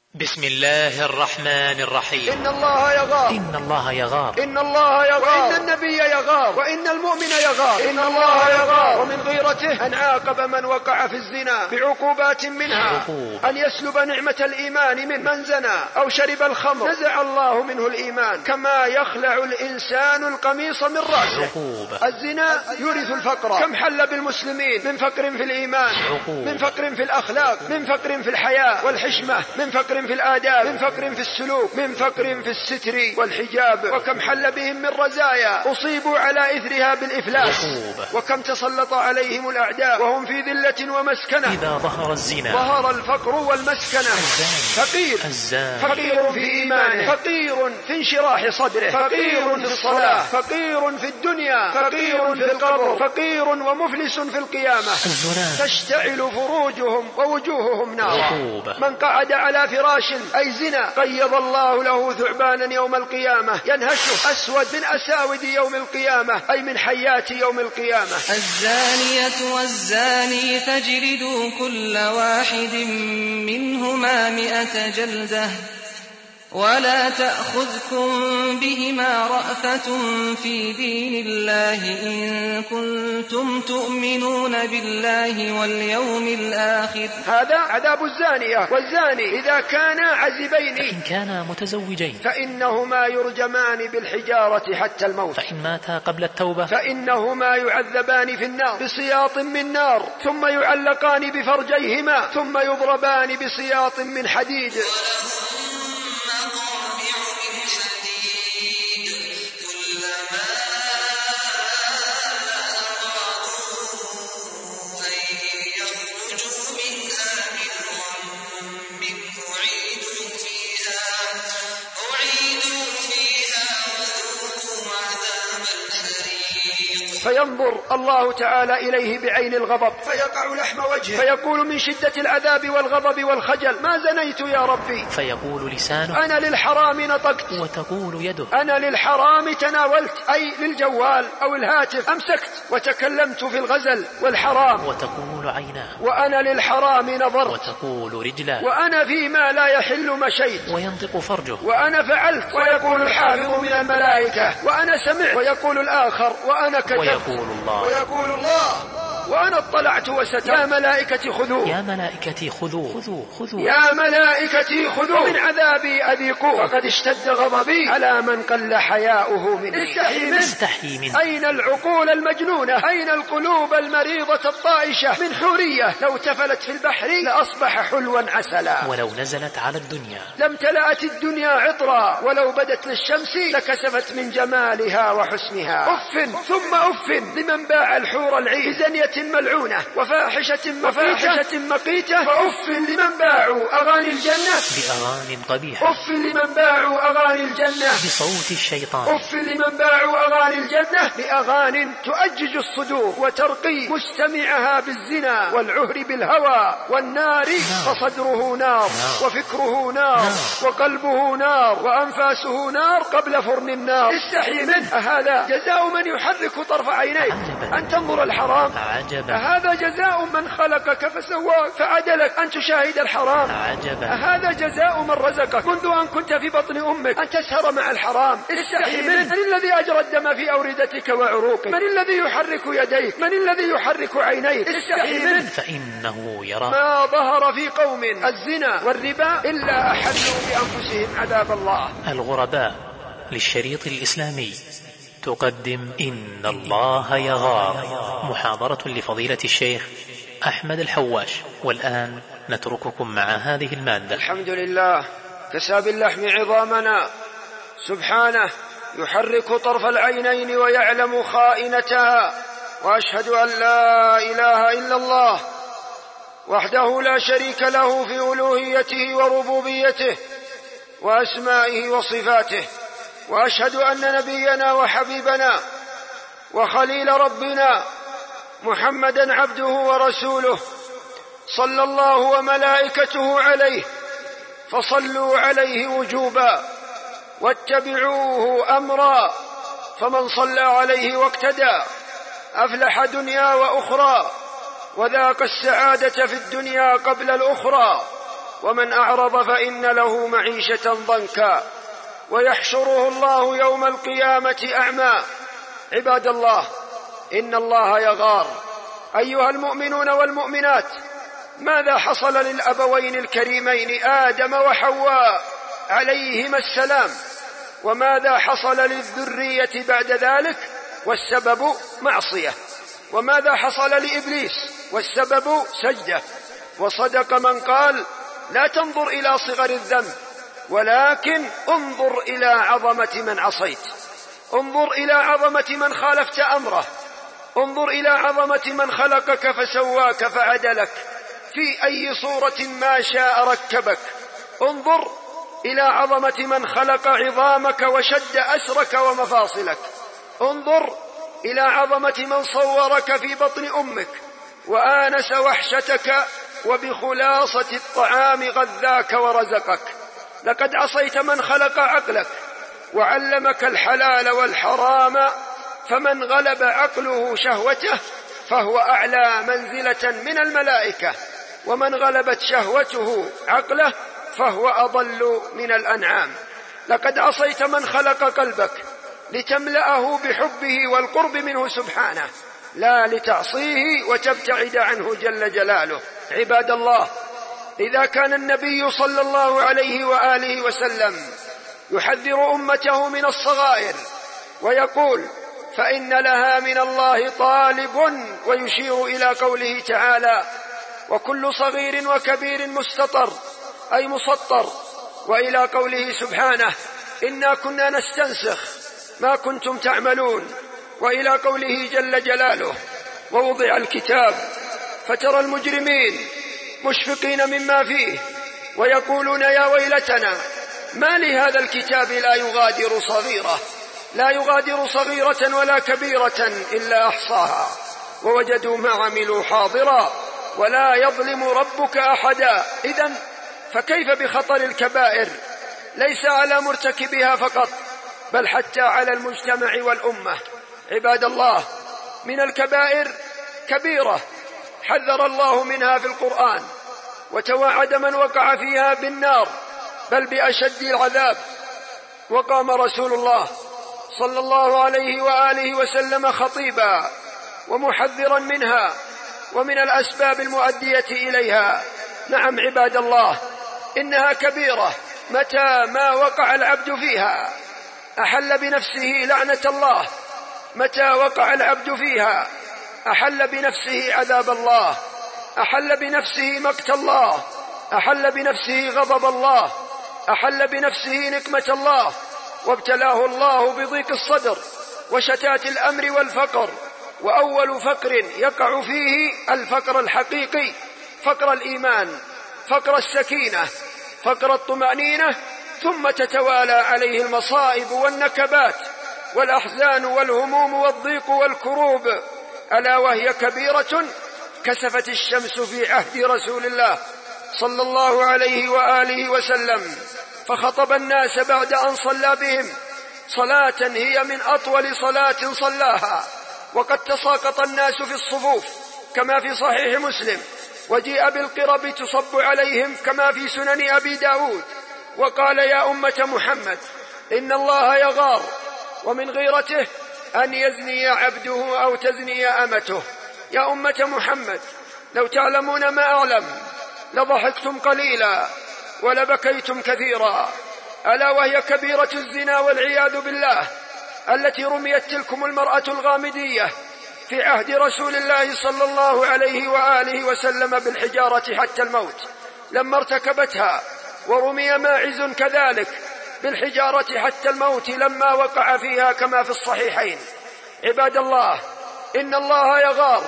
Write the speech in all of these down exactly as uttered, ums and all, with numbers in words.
بسم الله الرحمن الرحيم. إن الله يغار إن الله يغار إن الله يغار وإن النبي يغار وإن المؤمن يغار. إن الله يغار ومن غيرته أن عاقب من وقع في الزنا بعقوبات منها عقوب. أن يسلب نعمة الإيمان من من زنى أو شرب الخمر نزع الله منه الإيمان كما يخلع الإنسان القميص من رأسه. عقوب. الزنا يورث الفقر. كم حل بالمسلمين من فقر في الإيمان عقوب. من فقر في الأخلاق من فقر في الحياة والحشمة من فقر في الآداب من فقر في السلوك من فقر في الستر والحجاب. وكم حل بهم من رزايا أصيبوا على إثرها بالإفلاس. وكم تسلط عليهم الأعداء وهم في ذلة ومسكنة. إذا ظهر الزنا ظهر الفقر والمسكنة. فقير فقير في إيمانه فقير في انشراح صدره فقير في الصلاة فقير في الدنيا فقير في القبر فقير ومفلس في القيامة. تشتعل فروجهم ووجوههم نارا. من قعد على فراش أي زنا قيض الله له ثعبانا يوم القيامة ينهشه أسود من أساود يوم القيامة أي من حيات يوم القيامة. الزانية والزاني فاجلدوا كل واحد منهما مئة جلدة ولا تأخذكم بهما رأفة في دين الله إن كنتم تؤمنون بالله واليوم الآخر. هذا عذاب الزانية والزاني إذا كانا عزبين فإن كانا متزوجين فإنهما يرجمان بالحجارة حتى الموت. فإن ماتا قبل التوبة فإنهما يعذبان في النار بسياط من نار ثم يعلقان بفرجيهما ثم يضربان بسياط من حديد. فينظر الله تعالى إليه بعين الغضب فيقع لحم وجهه فيقول من شدة العذاب والغضب والخجل ما زنيت يا ربي. فيقول لسانه أنا للحرام نطقت وتقول يده أنا للحرام تناولت أي للجوال أو الهاتف أمسكت وتكلمت في الغزل والحرام. وتقول عيناه وأنا للحرام نظرت وتقول رجلاه وأنا فيما لا يحل مشيت. وينطق فرجه وأنا فعلت ويقول الحافظ من الملائكة. وأنا سمعت ويقول الآخر وأنا كتبت. ويقول الله ويقول الله وأنا اطلعت وسترت. يا ملائكتي خذوه يا ملائكتي خذوه خذوه خذوه يا ملائكتي خذوه من عذابي أذيقوه فقد اشتد غضبي على من قل حياؤه منه. استحي منه استحي منه. أين العقول المجنونة أين القلوب المريضة الطائشة من حورية لو تفلت في البحر لأصبح حلوا عسلا. ولو نزلت على الدنيا لم تلأت الدنيا عطرا ولو بدت للشمس لكسفت من جمالها وحسنها. أف ثم أف لمن باع الحور العين بزنية ملعونة وفاحشة مفاحشة مقيتة. وأف لمن باعوا أغاني الجنة بأغاني قبيحة. أف لمن باعوا أغاني الجنة بصوت الشيطان. أف لمن باعوا أغاني الجنة بأغاني تؤجج الصدور وترقي مستمعها بالزنا والعهر بالهوى والنار. فصدره نار وفكره نار وقلبه نار وأنفاسه نار قبل فرن النار. استحي منه. هذا جزاء من يحرك طرف عينيك أن تنظر الحرام. عجبا. هذا جزاء من خلقك فسواك فعدلك أن تشاهد الحرام. عجبا. هذا جزاء من رزقك منذ أن كنت في بطن أمك أن تسهر مع الحرام. استحي منه. من الذي أجرى الدم في أوردتك وعروقك؟ من الذي يحرك يديك؟ من الذي يحرك عينيك؟ استحي منه. فإنه يرى. ما ظهر في قوم الزنا والربا إلا أحلوا بأنفسهم عذاب الله. الغرباء للشريط الإسلامي تقدم إن الله يغار، محاضرة لفضيلة الشيخ أحمد الحواش. والآن نترككم مع هذه المادة. الحمد لله كسى باللحم عظامنا سبحانه يحرك طرف العينين ويعلم خائنتها. وأشهد أن لا إله إلا الله وحده لا شريك له في ألوهيته وربوبيته وأسمائه وصفاته. وأشهد أن نبينا وحبيبنا وخليل ربنا محمدا عبده ورسوله صلى الله وملائكته عليه فصلوا عليه وجوبا واتبعوه أمرا. فمن صلى عليه واقتدى أفلح دنيا وأخرى وذاق السعادة في الدنيا قبل الأخرى. ومن أعرض فإن له معيشة ضنكا ويحشره الله يوم القيامة أعمى. عباد الله، إن الله يغار. أيها المؤمنون والمؤمنات، ماذا حصل للأبوين الكريمين آدم وحواء عليهما السلام؟ وماذا حصل للذرية بعد ذلك؟ والسبب معصية. وماذا حصل لإبليس؟ والسبب سجدة. وصدق من قال: لا تنظر إلى صغر الذنب، ولكن انظر إلى عظمة من عصيت، انظر إلى عظمة من خالفت أمره، انظر إلى عظمة من خلقك فسواك فعدلك، في أي صورة ما شاء ركبك. انظر إلى عظمة من خلق عظامك وشد أسرك ومفاصلك. انظر إلى عظمة من صورك في بطن أمك وآنس وحشتك وبخلاصة الطعام غذاك ورزقك. لقد عصيت من خلق عقلك وعلمك الحلال والحرام، فمن غلب عقله شهوته فهو أعلى منزلة من الملائكة، ومن غلبت شهوته عقله فهو أضل من الأنعام. لقد عصيت من خلق قلبك لتملأه بحبه والقرب منه سبحانه، لا لتعصيه وتبتعد عنه جل جلاله. عباد الله، إذا كان النبي صلى الله عليه وآله وسلم يحذر أمته من الصغائر ويقول: فإن لها من الله طالب، ويشير إلى قوله تعالى: وكل صغير وكبير مستطر، أي مسطر، وإلى قوله سبحانه: إنا كنا نستنسخ ما كنتم تعملون، وإلى قوله جل جلاله: ووضع الكتاب فترى المجرمين مشفقين مما فيه ويقولون يا ويلتنا ما لهذا الكتاب لا يغادر صغيرة لا يغادر صغيرة ولا كبيرة إلا أحصاها ووجدوا ما عملوا حاضرا ولا يظلم ربك أحدا. إذن فكيف بخطر الكبائر ليس على مرتكبها فقط، بل حتى على المجتمع والأمة. عباد الله، من الكبائر كبيرة حذر الله منها في القرآن، وتوعد من وقع فيها بالنار بل بأشد العذاب. وقام رسول الله صلى الله عليه وآله وسلم خطيبا ومحذرا منها ومن الأسباب المؤدية إليها. نعم عباد الله، إنها كبيرة متى ما وقع العبد فيها أحل بنفسه لعنة الله، متى وقع العبد فيها أحل بنفسه عذاب الله، أحل بنفسه مقت الله، أحل بنفسه غضب الله، أحل بنفسه نقمة الله، وابتلاه الله بضيق الصدر وشتات الأمر والفقر. وأول فقر يقع فيه الفقر الحقيقي، فقر الإيمان، فقر السكينة، فقر الطمأنينة، ثم تتوالى عليه المصائب والنكبات والأحزان والهموم والضيق والكروب، ألا وهي كبيرة كسفت الشمس في عهد رسول الله صلى الله عليه وآله وسلم، فخطب الناس بعد أن صلى بهم صلاة هي من أطول صلاة صلاها، وقد تساقط الناس في الصفوف كما في صحيح مسلم، وجيء بالقرب تصب عليهم كما في سنن أبي داود، وقال: يا أمة محمد إن الله يغار، ومن غيرته أن يزني عبده أو تزني أمته. يا أمة محمد لو تعلمون ما أعلم لضحكتم قليلا ولبكيتم كثيرا، ألا وهي كبيرة الزنا والعياذ بالله، التي رميت تلكم المرأة الغامدية في عهد رسول الله صلى الله عليه وآله وسلم بالحجارة حتى الموت لما ارتكبتها، ورمي ماعز كذلك بالحجارة حتى الموت لما وقع فيها كما في الصحيحين. عباد الله، إن الله يغار،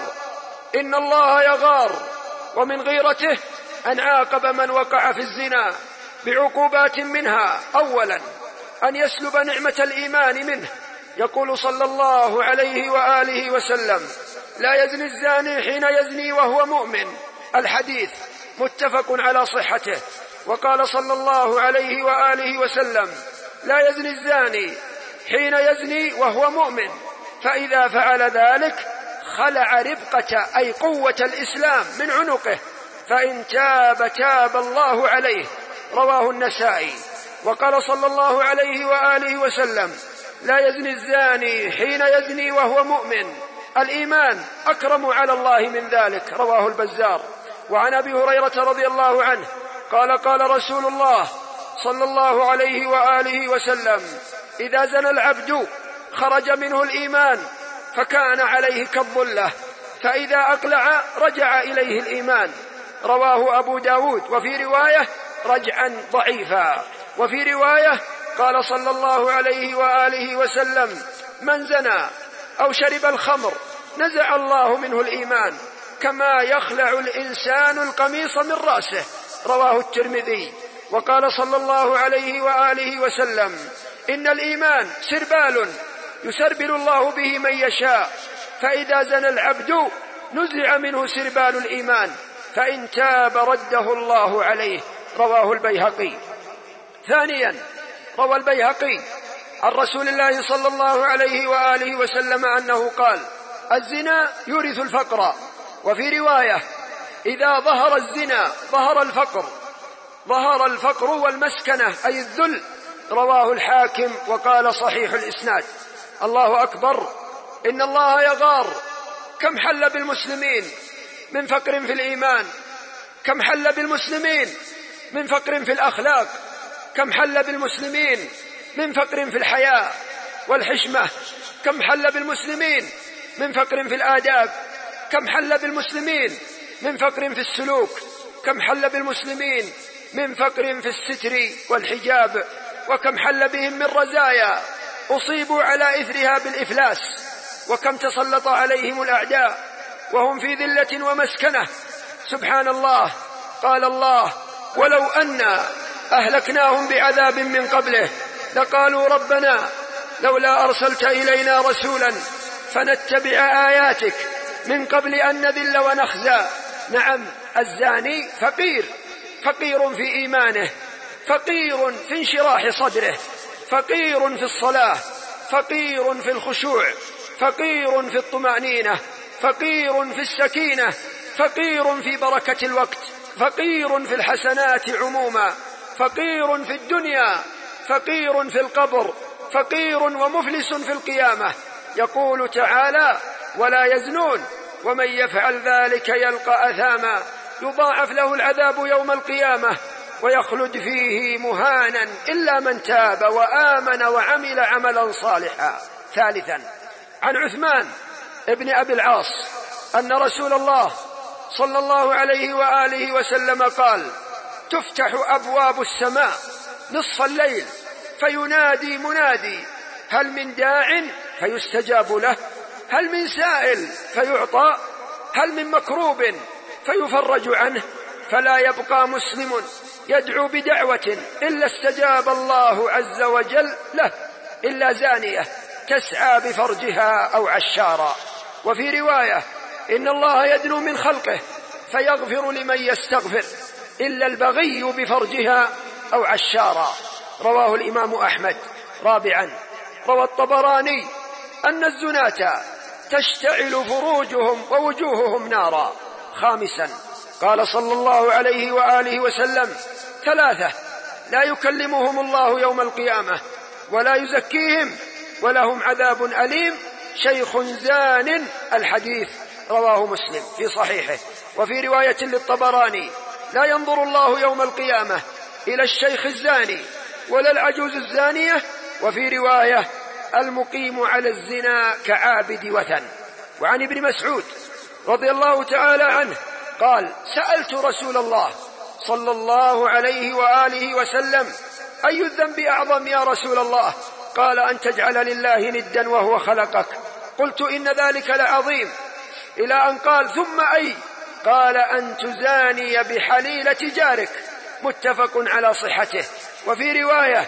إن الله يغار، ومن غيرته أن عاقب من وقع في الزنا بعقوبات منها: أولا أن يسلب نعمة الإيمان منه، يقول صلى الله عليه وآله وسلم: لا يزني الزاني حين يزني وهو مؤمن، الحديث متفق على صحته. وقال صلى الله عليه وآله وسلم: لا يزني الزاني حين يزني وهو مؤمن، فإذا فعل ذلك خلع ربقة أي قوة الإسلام من عنقه، فإن تاب تاب الله عليه. رواه النسائي. وقال صلى الله عليه وآله وسلم: لا يزني الزاني حين يزني وهو مؤمن، الإيمان أكرم على الله من ذلك. رواه البزار. وعن أبي هريرة رضي الله عنه قال: قال رسول الله صلى الله عليه وآله وسلم: إذا زنى العبد خرج منه الإيمان فكان عليه كالظلة، فإذا أقلع رجع إليه الإيمان. رواه أبو داود. وفي رواية رجعا ضعيفا. وفي رواية قال صلى الله عليه وآله وسلم: من زنى أو شرب الخمر نزع الله منه الإيمان كما يخلع الإنسان القميص من رأسه. رواه الترمذي. وقال صلى الله عليه وآله وسلم: إن الإيمان سربال يسربل الله به من يشاء، فإذا زنى العبد نزع منه سربال الإيمان، فإن تاب رده الله عليه. رواه البيهقي. ثانيا، روى البيهقي عن رسول الله صلى الله عليه وآله وسلم أنه قال: الزنا يورث الفقر. وفي رواية: إذا ظهر الزنا ظهر الفقر، ظهر الفقر والمسكنة أي الذل. رواه الحاكم وقال صحيح الإسناد. الله أكبر، إن الله يغار. كم حل بالمسلمين من فقر في الإيمان، كم حل بالمسلمين من فقر في الأخلاق، كم حل بالمسلمين من فقر في الحياء والحشمة، كم حل بالمسلمين من فقر في الآداب، كم حل بالمسلمين من فقر في السلوك، كم حل بالمسلمين من فقر في الستر والحجاب، وكم حل بهم من رزايا أصيبوا على إثرها بالإفلاس، وكم تسلط عليهم الأعداء وهم في ذلة ومسكنة. سبحان الله. قال الله: ولو أنا أهلكناهم بعذاب من قبله لقالوا ربنا لولا أرسلت إلينا رسولا فنتبع آياتك من قبل أن نذل ونخزى. نعم، الزاني فقير، فقير في إيمانه، فقير في انشراح صدره، فقير في الصلاة، فقير في الخشوع، فقير في الطمأنينة، فقير في السكينة، فقير في بركة الوقت، فقير في الحسنات عموما، فقير في الدنيا، فقير في القبر، فقير ومفلس في القيامة. يقول تعالى: ولا يزنون ومن يفعل ذلك يلقى أثاما يضاعف له العذاب يوم القيامة ويخلد فيه مهانا إلا من تاب وآمن وعمل عملا صالحا. ثالثا، عن عثمان ابن أبي العاص أن رسول الله صلى الله عليه وآله وسلم قال: تفتح أبواب السماء نصف الليل فينادي منادي: هل من داع فيستجاب له، هل من سائل فيعطى، هل من مكروب فيفرج عنه، فلا يبقى مسلم يدعو بدعوة إلا استجاب الله عز وجل له، إلا زانية تسعى بفرجها أو عشارا. وفي رواية: إن الله يدنو من خلقه فيغفر لمن يستغفر إلا البغي بفرجها أو عشارا. رواه الإمام أحمد. رابعا، روى الطبراني أن الزناة تشتعل فروجهم ووجوههم نارا. خامسا، قال صلى الله عليه وآله وسلم: ثلاثة لا يكلمهم الله يوم القيامة ولا يزكيهم ولهم عذاب أليم: شيخ زان. الحديث رواه مسلم في صحيحه. وفي رواية للطبراني: لا ينظر الله يوم القيامة إلى الشيخ الزاني ولا العجوز الزانية. وفي رواية: المقيم على الزنا كعابد وثن. وعن ابن مسعود رضي الله تعالى عنه قال: سألت رسول الله صلى الله عليه وآله وسلم: أي الذنب أعظم يا رسول الله؟ قال: أن تجعل لله ندا وهو خلقك. قلت: إن ذلك لعظيم. إلى أن قال: ثم أي؟ قال: أن تزاني بحليلة جارك. متفق على صحته. وفي رواية: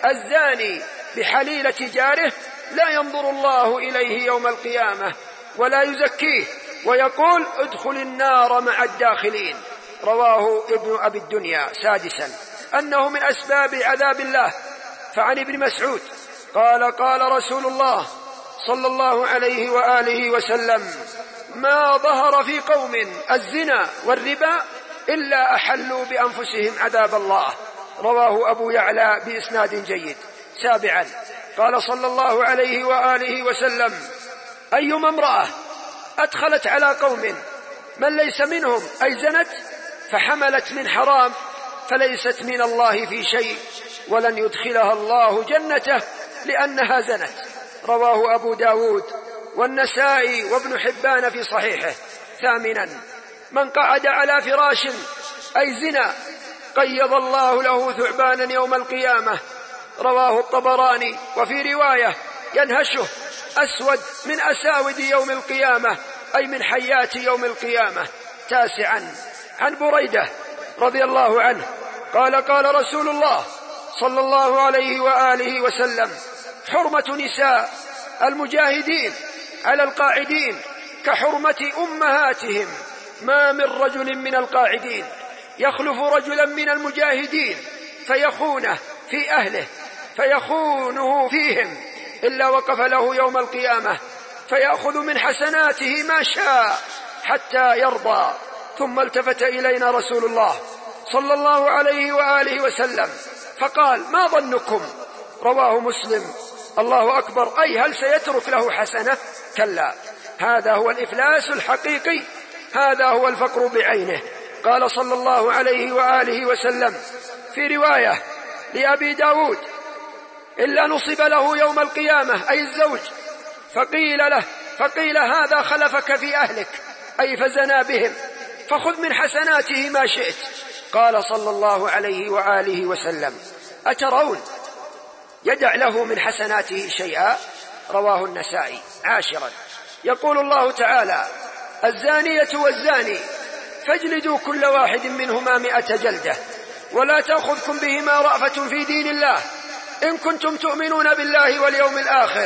الزاني بحليلة جاره لا ينظر الله إليه يوم القيامة ولا يزكيه ويقول: ادخل النار مع الداخلين. رواه ابن أبي الدنيا. سادسا، أنه من أسباب عذاب الله. فعن ابن مسعود قال: قال رسول الله صلى الله عليه وآله وسلم: ما ظهر في قوم الزنا والربا إلا أحلوا بأنفسهم عذاب الله. رواه أبو يعلى بإسناد جيد. سابعا قال صلى الله عليه وآله وسلم: أيما امرأة أدخلت على قوم من ليس منهم أي زنت فحملت من حرام فليست من الله في شيء ولن يدخلها الله جنته لأنها زنت. رواه أبو داود والنسائي وابن حبان في صحيحه. ثامنا من قعد على فراش أي زنا قيض الله له ثعبانا يوم القيامة. رواه الطبراني. وفي رواية ينهشه أسود من أساود يوم القيامة أي من حيات يوم القيامة. تاسعا عن بريدة رضي الله عنه قال قال رسول الله صلى الله عليه وآله وسلم: حرمة نساء المجاهدين على القاعدين كحرمة أمهاتهم، ما من رجل من القاعدين يخلف رجلا من المجاهدين فيخونه في أهله فيخونه فيهم إلا وقف له يوم القيامة فيأخذ من حسناته ما شاء حتى يرضى. ثم التفت إلينا رسول الله صلى الله عليه وآله وسلم فقال: ما ظنكم؟ رواه مسلم. الله أكبر، أي هل سيترك له حسنة؟ كلا، هذا هو الإفلاس الحقيقي، هذا هو الفقر بعينه. قال صلى الله عليه وآله وسلم في رواية لأبي داود: إلا نصب له يوم القيامة أي الزوج فقيل له فقيل هذا خلفك في أهلك أي فزنا بهم فخذ من حسناته ما شئت. قال صلى الله عليه وآله وسلم: أترون يدع له من حسناته شيئا؟ رواه النسائي. عاشرا يقول الله تعالى: الزانية والزاني فاجلدوا كل واحد منهما مئة جلدة ولا تأخذكم بهما رأفة في دين الله إن كنتم تؤمنون بالله واليوم الآخر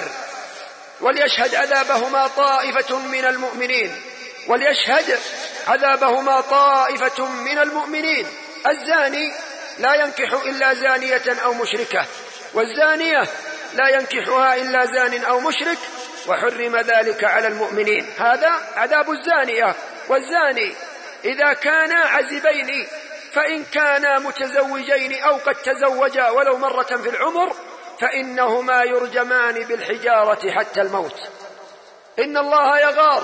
وليشهد عذابهما طائفة من المؤمنين وليشهد عذابهما طائفة من المؤمنين. الزاني لا ينكح إلا زانية أو مشركة، والزانية لا ينكحها إلا زان أو مشرك، وحرم ذلك على المؤمنين. هذا عذاب الزانية والزاني إذا كانا عزبين، فإن كانا متزوجين أو قد تزوجا ولو مرة في العمر فإنهما يرجمان بالحجارة حتى الموت. إن الله يغار،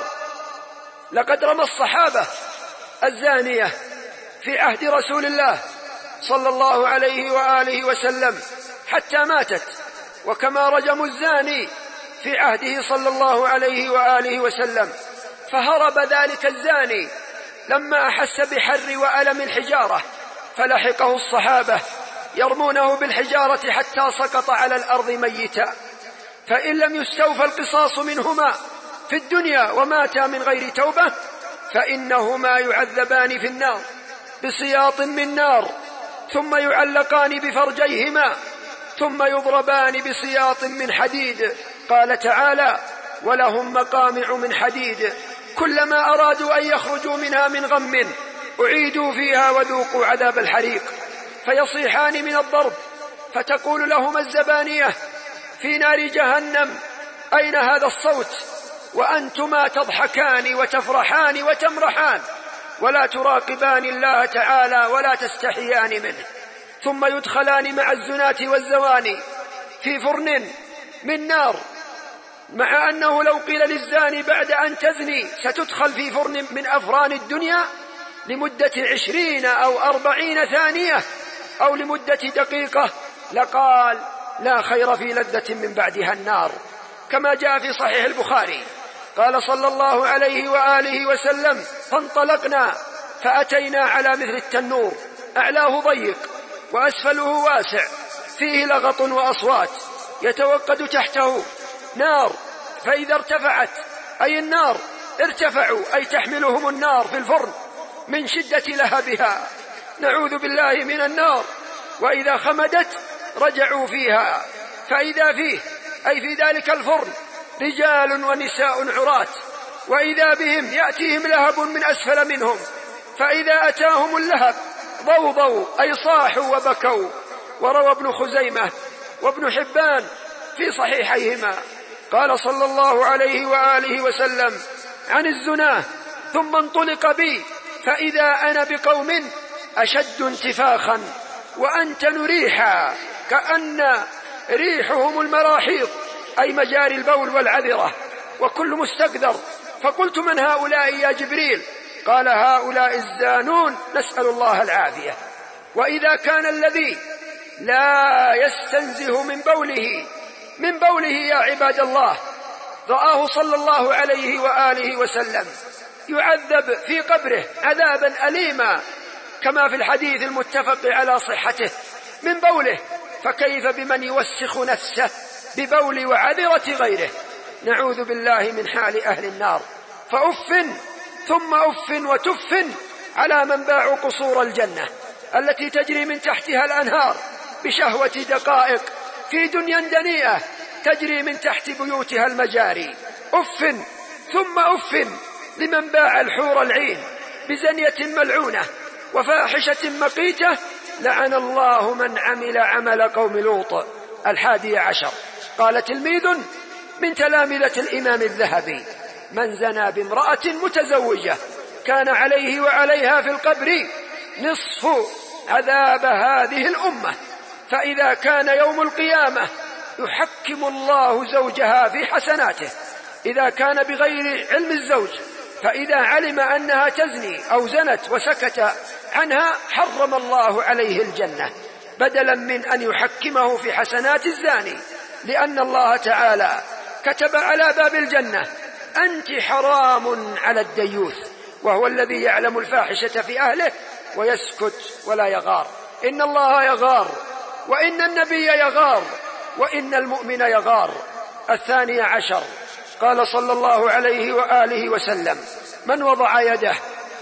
لقد رمى الصحابة الزانية في عهد رسول الله صلى الله عليه وآله وسلم حتى ماتت، وكما رجموا الزاني في عهده صلى الله عليه وآله وسلم. فهرب ذلك الزاني لما أحس بحر وألم الحجارة فلحقه الصحابة يرمونه بالحجارة حتى سقط على الأرض ميتا. فإن لم يستوفى القصاص منهما في الدنيا وماتا من غير توبة فإنهما يعذبان في النار بسياط من نار ثم يعلقان بفرجيهما ثم يضربان بسياط من حديد. قال تعالى: ولهم مقامع من حديد كلما أرادوا أن يخرجوا منها من غم أعيدوا فيها وذوقوا عذاب الحريق. فيصيحان من الضرب فتقول لهما الزبانية في نار جهنم: أين هذا الصوت؟ وأنتما تضحكان وتفرحان وتمرحان ولا تراقبان الله تعالى ولا تستحيان منه. ثم يدخلان مع الزناة والزواني في فرن من نار، مع أنه لو قيل للزاني بعد أن تزني ستدخل في فرن من أفران الدنيا لمدة عشرين أو أربعين ثانية أو لمدة دقيقة لقال: لا خير في لذة من بعدها النار. كما جاء في صحيح البخاري قال صلى الله عليه وآله وسلم: فانطلقنا فأتينا على مثل التنور أعلاه ضيق وأسفله واسع فيه لغط وأصوات يتوقد تحته نار، فإذا ارتفعت أي النار ارتفعوا أي تحملهم النار في الفرن من شدة لهبها، نعوذ بالله من النار. وإذا خمدت رجعوا فيها فإذا فيه أي في ذلك الفرن رجال ونساء عراة، وإذا بهم يأتيهم لهب من أسفل منهم، فإذا أتاهم اللهب ضوضوا أي صاحوا وبكوا. وروى ابن خزيمة وابن حبان في صحيحيهما قال صلى الله عليه وآله وسلم عن الزنا: ثم انطلق بي فإذا أنا بقوم أشد انتفاخا وأنتن ريحا كأن ريحهم المراحيض، أي مجاري البول والعذرة، وكل مستقذر. فقلت: من هؤلاء يا جبريل؟ قال: هؤلاء الزانون، نسأل الله العافية. وإذا كان الذي لا يستنزه من بوله من بوله يا عباد الله رآه صلى الله عليه وآله وسلم يعذب في قبره عذابا أليما كما في الحديث المتفق على صحته من بوله، فكيف بمن يوسخ نفسه ببول وعذرة غيره؟ نعوذ بالله من حال أهل النار. فأف ثم أف وتف على من باعوا قصور الجنة التي تجري من تحتها الأنهار بشهوة دقائق في دنيا دنيئة تجري من تحت بيوتها المجاري. أف ثم أف لمن باع الحور العين بزنية ملعونة وفاحشة مقيتة، لعن الله من عمل عمل قوم لوط. الحادي عشر. قال تلميذ من تلامذة الإمام الذهبي: من زنى بامرأة متزوجة كان عليه وعليها في القبر نصف عذاب هذه الأمة، فإذا كان يوم القيامة يحكم الله زوجها في حسناته إذا كان بغير علم الزوج، فإذا علم أنها تزني أو زنت وسكت عنها حرم الله عليه الجنة بدلا من أن يحكمه في حسنات الزاني، لأن الله تعالى كتب على باب الجنة: أنت حرام على الديوث، وهو الذي يعلم الفاحشة في أهله ويسكت ولا يغار. إن الله يغار، وإن النبي يغار، وإن المؤمن يغار. الثاني عشر. قال صلى الله عليه وآله وسلم: من وضع يده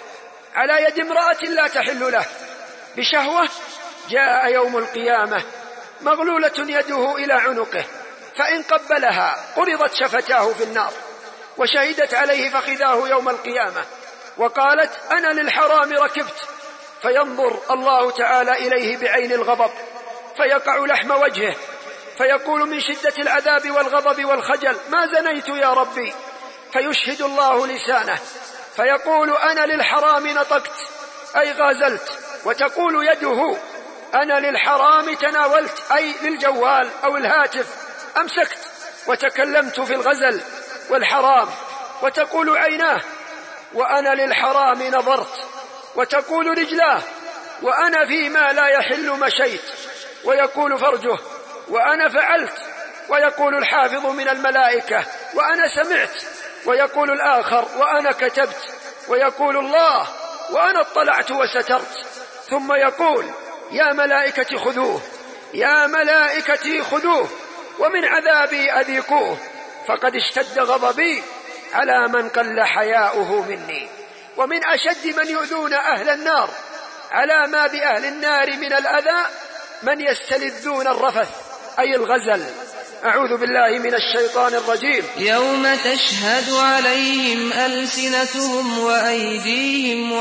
على يد امرأة لا تحل له بشهوة جاء يوم القيامة مغلولة يده إلى عنقه، فإن قبلها قرضت شفتاه في النار، وشهدت عليه فخذاه يوم القيامة وقالت: أنا للحرام ركبت، فينظر الله تعالى إليه بعين الغضب فيقع لحم وجهه فيقول من شدة العذاب والغضب والخجل: ما زنيت يا ربي؟ فيشهد الله لسانه فيقول: أنا للحرام نطقت، أي غازلت. وتقول يده: أنا للحرام تناولت، أي للجوال أو الهاتف أمسكت وتكلمت في الغزل والحرام. وتقول عيناه: وأنا للحرام نظرت. وتقول رجلاه: وأنا فيما لا يحل مشيت. ويقول فرجه: وأنا فعلت. ويقول الحافظ من الملائكة: وأنا سمعت. ويقول الآخر: وأنا كتبت. ويقول الله: وأنا اطلعت وسترت. ثم يقول: يا ملائكة خذوه، يا ملائكتي خذوه، ومن عذابي أذيقوه، فقد اشتد غضبي على من قل حياؤه مني. ومن أشد من يؤذون أهل النار على ما بأهل النار من الأذى من يستلذون الرفث، أي الغزل. أعوذ بالله من الشيطان الرجيم. يوم تشهد عليهم ألسنتهم وأيديهم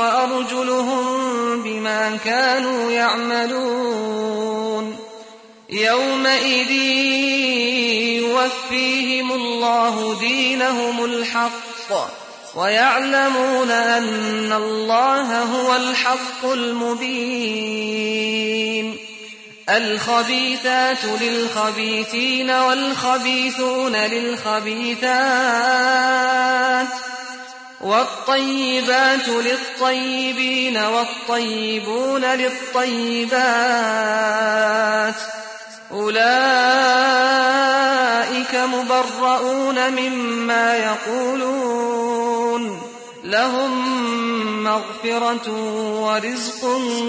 وأرجلهم بما كانوا يعملون، يومئذ يوفيهم الله دينهم الحق ويعلمون أن الله هو الحق المبين. الخبيثات للخبيثين والخبيثون للخبيثات والطيبات للطيبين والطيبون للطيبات، أولئك مبرؤون مما يقولون، لهم مغفرة ورزق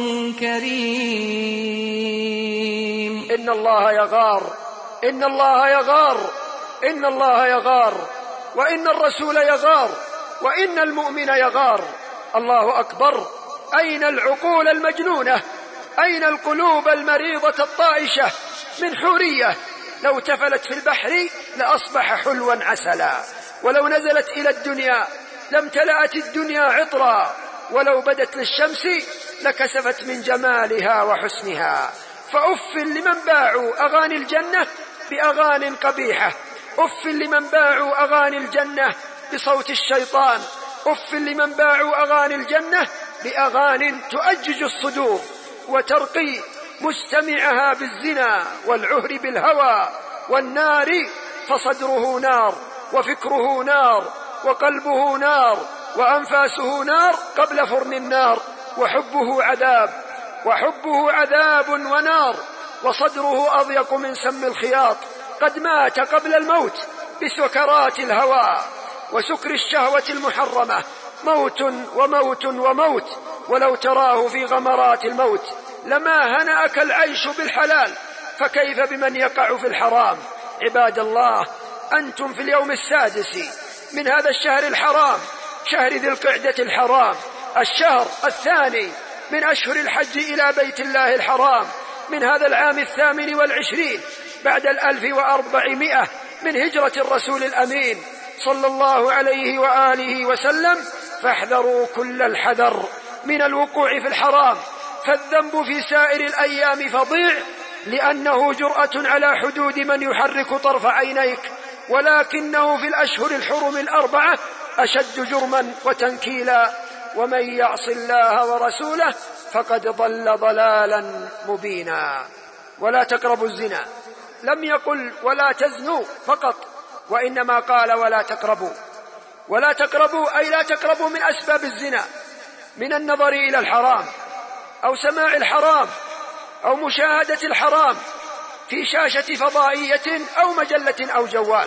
كريم. إن الله يغار، إن الله يغار، إن الله يغار، وإن الرسول يغار، وإن المؤمن يغار. الله أكبر. أين العقول المجنونة؟ أين القلوب المريضة الطائشة من حورية لو تفلت في البحر لأصبح حلوا عسلا، ولو نزلت إلى الدنيا لامتلأت الدنيا عطرا، ولو بدت للشمس لكسفت من جمالها وحسنها. فأف لمن باعوا أغاني الجنة بأغاني قبيحة، أف لمن باعوا أغاني الجنة بصوت الشيطان، أف لمن باعوا أغاني الجنة بأغان تؤجج الصدور وترقي مستمعها بالزنا والعهر بالهوى والنار، فصدره نار وفكره نار وقلبه نار وأنفاسه نار قبل فرن النار، وحبه عذاب وحبه عذاب ونار، وصدره أضيق من سم الخياط، قد مات قبل الموت بسكرات الهوى وسكر الشهوة المحرمة، موت وموت وموت، ولو تراه في غمرات الموت لما هنأك العيش بالحلال، فكيف بمن يقع في الحرام؟ عباد الله، أنتم في اليوم السادس من هذا الشهر الحرام، شهر ذي القعدة الحرام، الشهر الثاني من أشهر الحج إلى بيت الله الحرام، من هذا العام الثامن والعشرين بعد الألف وأربعمائة من هجرة الرسول الأمين صلى الله عليه وآله وسلم، فاحذروا كل الحذر من الوقوع في الحرام، فالذنب في سائر الأيام فظيع، لأنه جرأة على حدود من يحرك طرف عينيك، ولكنه في الأشهر الحرم الأربعة أشد جرما وتنكيلا، ومن يعص الله ورسوله فقد ضل ضلالا مبينا. ولا تقربوا الزنا، لم يقل ولا تزنوا فقط، وإنما قال ولا تقربوا. ولا تقربوا أي لا تقربوا من أسباب الزنا، من النظر إلى الحرام أو سماع الحرام أو مشاهدة الحرام في شاشة فضائية أو مجلة أو جوال.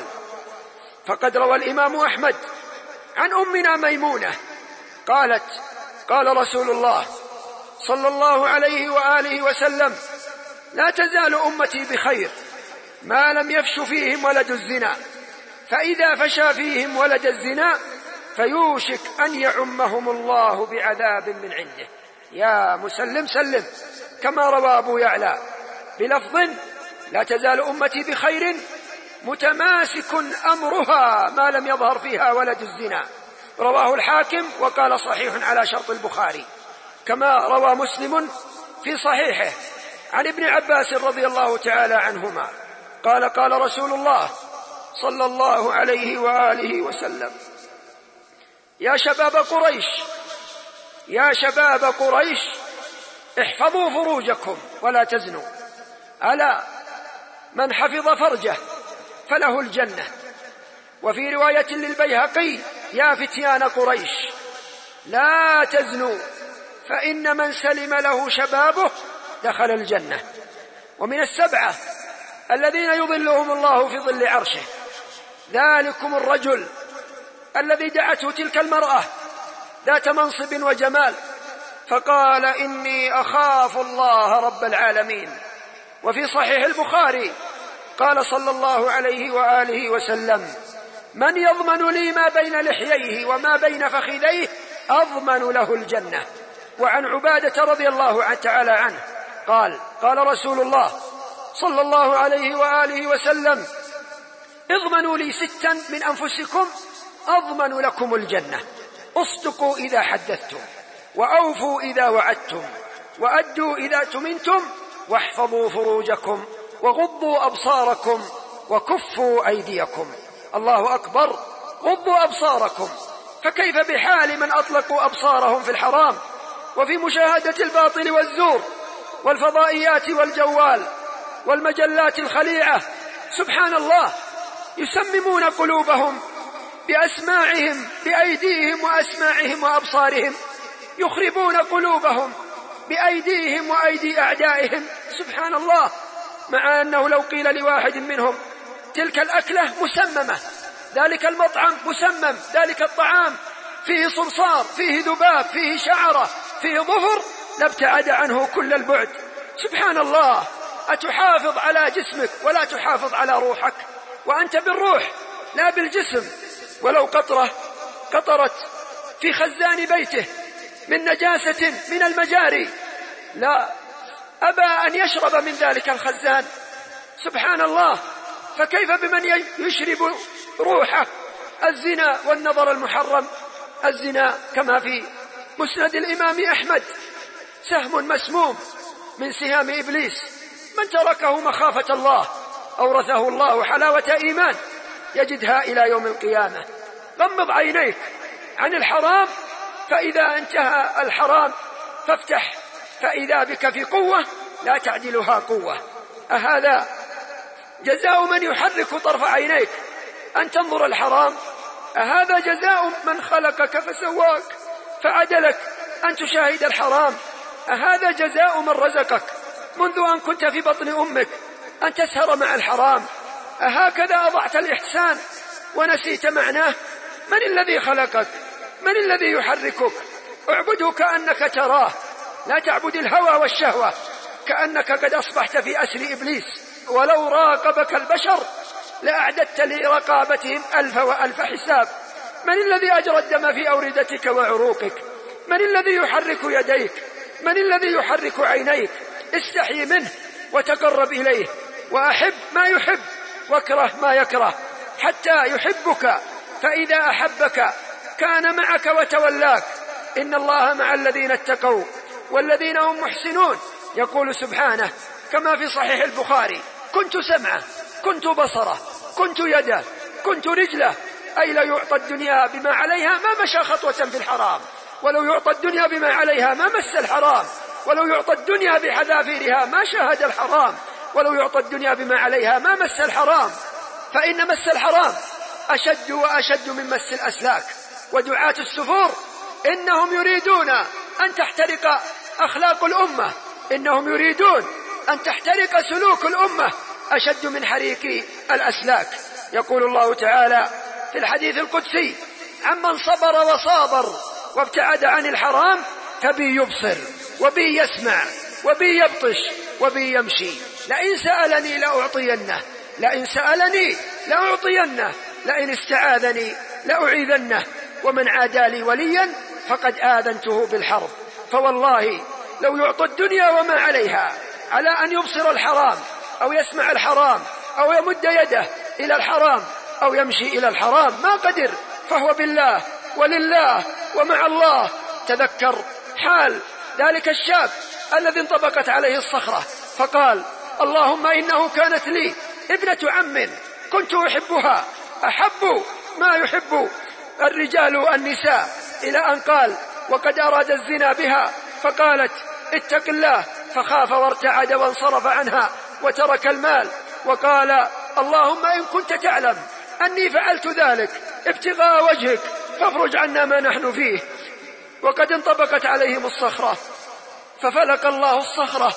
فقد روى الإمام أحمد عن أمنا ميمونة قالت: قال رسول الله صلى الله عليه وآله وسلم: لا تزال أمتي بخير ما لم يفش فيهم ولد الزنا، فإذا فشى فيهم ولد الزنا فيوشك أن يعمهم الله بعذاب من عنده. يا مسلم سلم، كما روى أبو يعلى بلفظ: لا تزال أمتي بخير متماسك أمرها ما لم يظهر فيها ولد الزنا. رواه الحاكم وقال صحيح على شرط البخاري، كما روى مسلم في صحيحه عن ابن عباس رضي الله تعالى عنهما قال: قال رسول الله صلى الله عليه وآله وسلم: يا شباب قريش يا شباب قريش احفظوا فروجكم ولا تزنوا، ألا من حفظ فرجه فله الجنة. وفي رواية للبيهقي: يا فتيان قريش لا تزنوا، فإن من سلم له شبابه دخل الجنة. ومن السبعة الذين يظلهم الله في ظل عرشه ذلكم الرجل الذي دعته تلك المرأة ذات منصب وجمال فقال: إني أخاف الله رب العالمين. وفي صحيح البخاري قال صلى الله عليه وآله وسلم: من يضمن لي ما بين لحييه وما بين فخذيه أضمن له الجنة. وعن عبادة رضي الله تعالى عنه قال: قال رسول الله صلى الله عليه وآله وسلم: اضمنوا لي ستا من أنفسكم أضمن لكم الجنة: اصدقوا إذا حدثتم، وأوفوا إذا وعدتم، وأدوا إذا اؤتمنتم، واحفظوا فروجكم، وغضوا أبصاركم، وكفوا أيديكم. الله أكبر! غضوا أبصاركم، فكيف بحال من أطلقوا أبصارهم في الحرام وفي مشاهدة الباطل والزور والفضائيات والجوال والمجلات الخليعة؟ سبحان الله، يسممون قلوبهم بأسماعهم بأيديهم وأسماعهم وأبصارهم، يخربون قلوبهم بأيديهم وأيدي أعدائهم. سبحان الله، مع أنه لو قيل لواحد منهم تلك الأكلة مسممة، ذلك المطعم مسمم، ذلك الطعام فيه صرصار، فيه ذباب، فيه شعرة، فيه ظفر، لابتعد عنه كل البعد. سبحان الله، أتحافظ على جسمك ولا تحافظ على روحك، وأنت بالروح لا بالجسم. ولو قطرة قطرت في خزان بيته من نجاسة من المجاري لا أبى أن يشرب من ذلك الخزان. سبحان الله، فكيف بمن يشرب روحه الزنا والنظر المحرم؟ الزنا كما في مسند الإمام أحمد سهم مسموم من سهام إبليس، من تركه مخافة الله أورثه الله حلاوة إيمان يجدها إلى يوم القيامة. غمض عينيك عن الحرام فإذا انتهى الحرام فافتح فإذا بك في قوة لا تعدلها قوة. أهذا جزاء من يحرك طرف عينيك أن تنظر الحرام؟ أهذا جزاء من خلقك فسواك فعدلك أن تشاهد الحرام؟ أهذا جزاء من رزقك منذ أن كنت في بطن أمك أن تسهر مع الحرام؟ أهكذا أضعت الإحسان ونسيت معناه؟ من الذي خلقك؟ من الذي يحركك؟ اعبده كأنك تراه، لا تعبد الهوى والشهوة كأنك قد أصبحت في أسر إبليس. ولو راقبك البشر لأعددت لرقابتهم ألف وألف حساب. من الذي أجرى الدم في أوردتك وعروقك؟ من الذي يحرك يديك؟ من الذي يحرك عينيك؟ استحي منه وتقرب إليه، وأحب ما يحب واكره ما يكره حتى يحبك، فإذا أحبك كان معك وتولاك. إن الله مع الذين اتقوا والذين هم محسنون. يقول سبحانه كما في صحيح البخاري: كنت سمعه، كنت بصره، كنت يده، كنت رجله. أي لا يعطى الدنيا بما عليها ما مشى خطوة في الحرام، ولو يعطى الدنيا بما عليها ما مس الحرام، ولو يعطى الدنيا بحذافيرها ما شاهد الحرام، ولو يعطى الدنيا بما عليها ما مس الحرام. فإن مس الحرام أشد وأشد من مس الأسلاك. ودعاة السفور إنهم يريدون أن تحترق أخلاق الأمة، إنهم يريدون أن تحترق سلوك الأمة أشد من حريق الأسلاك. يقول الله تعالى في الحديث القدسي عمن صبر وصابر وابتعد عن الحرام: فبي يبصر وبي يسمع وبي يبطش وبي يمشي، لئن سألني لأعطينه، لئن سألني لأعطينه، لئن استعاذني لأعيذنه، ومن عادى لي وليا فقد آذنته بالحرب. فوالله لو يعطى الدنيا وما عليها على أن يبصر الحرام أو يسمع الحرام أو يمد يده إلى الحرام أو يمشي إلى الحرام ما قدر، فهو بالله ولله ومع الله. تذكر حال ذلك الشاب الذي انطبقت عليه الصخرة فقال: اللهم إنه كانت لي ابنة عم كنت أحبها أحب ما يحب الرجال النساء، إلى أن قال: وقد أراد الزنا بها، فقالت: اتق الله، فخاف وارتعد وانصرف عنها وترك المال، وقال: اللهم إن كنت تعلم أني فعلت ذلك ابتغاء وجهك فافرج عنا ما نحن فيه. وقد انطبقت عليهم الصخرة، ففلق الله الصخرة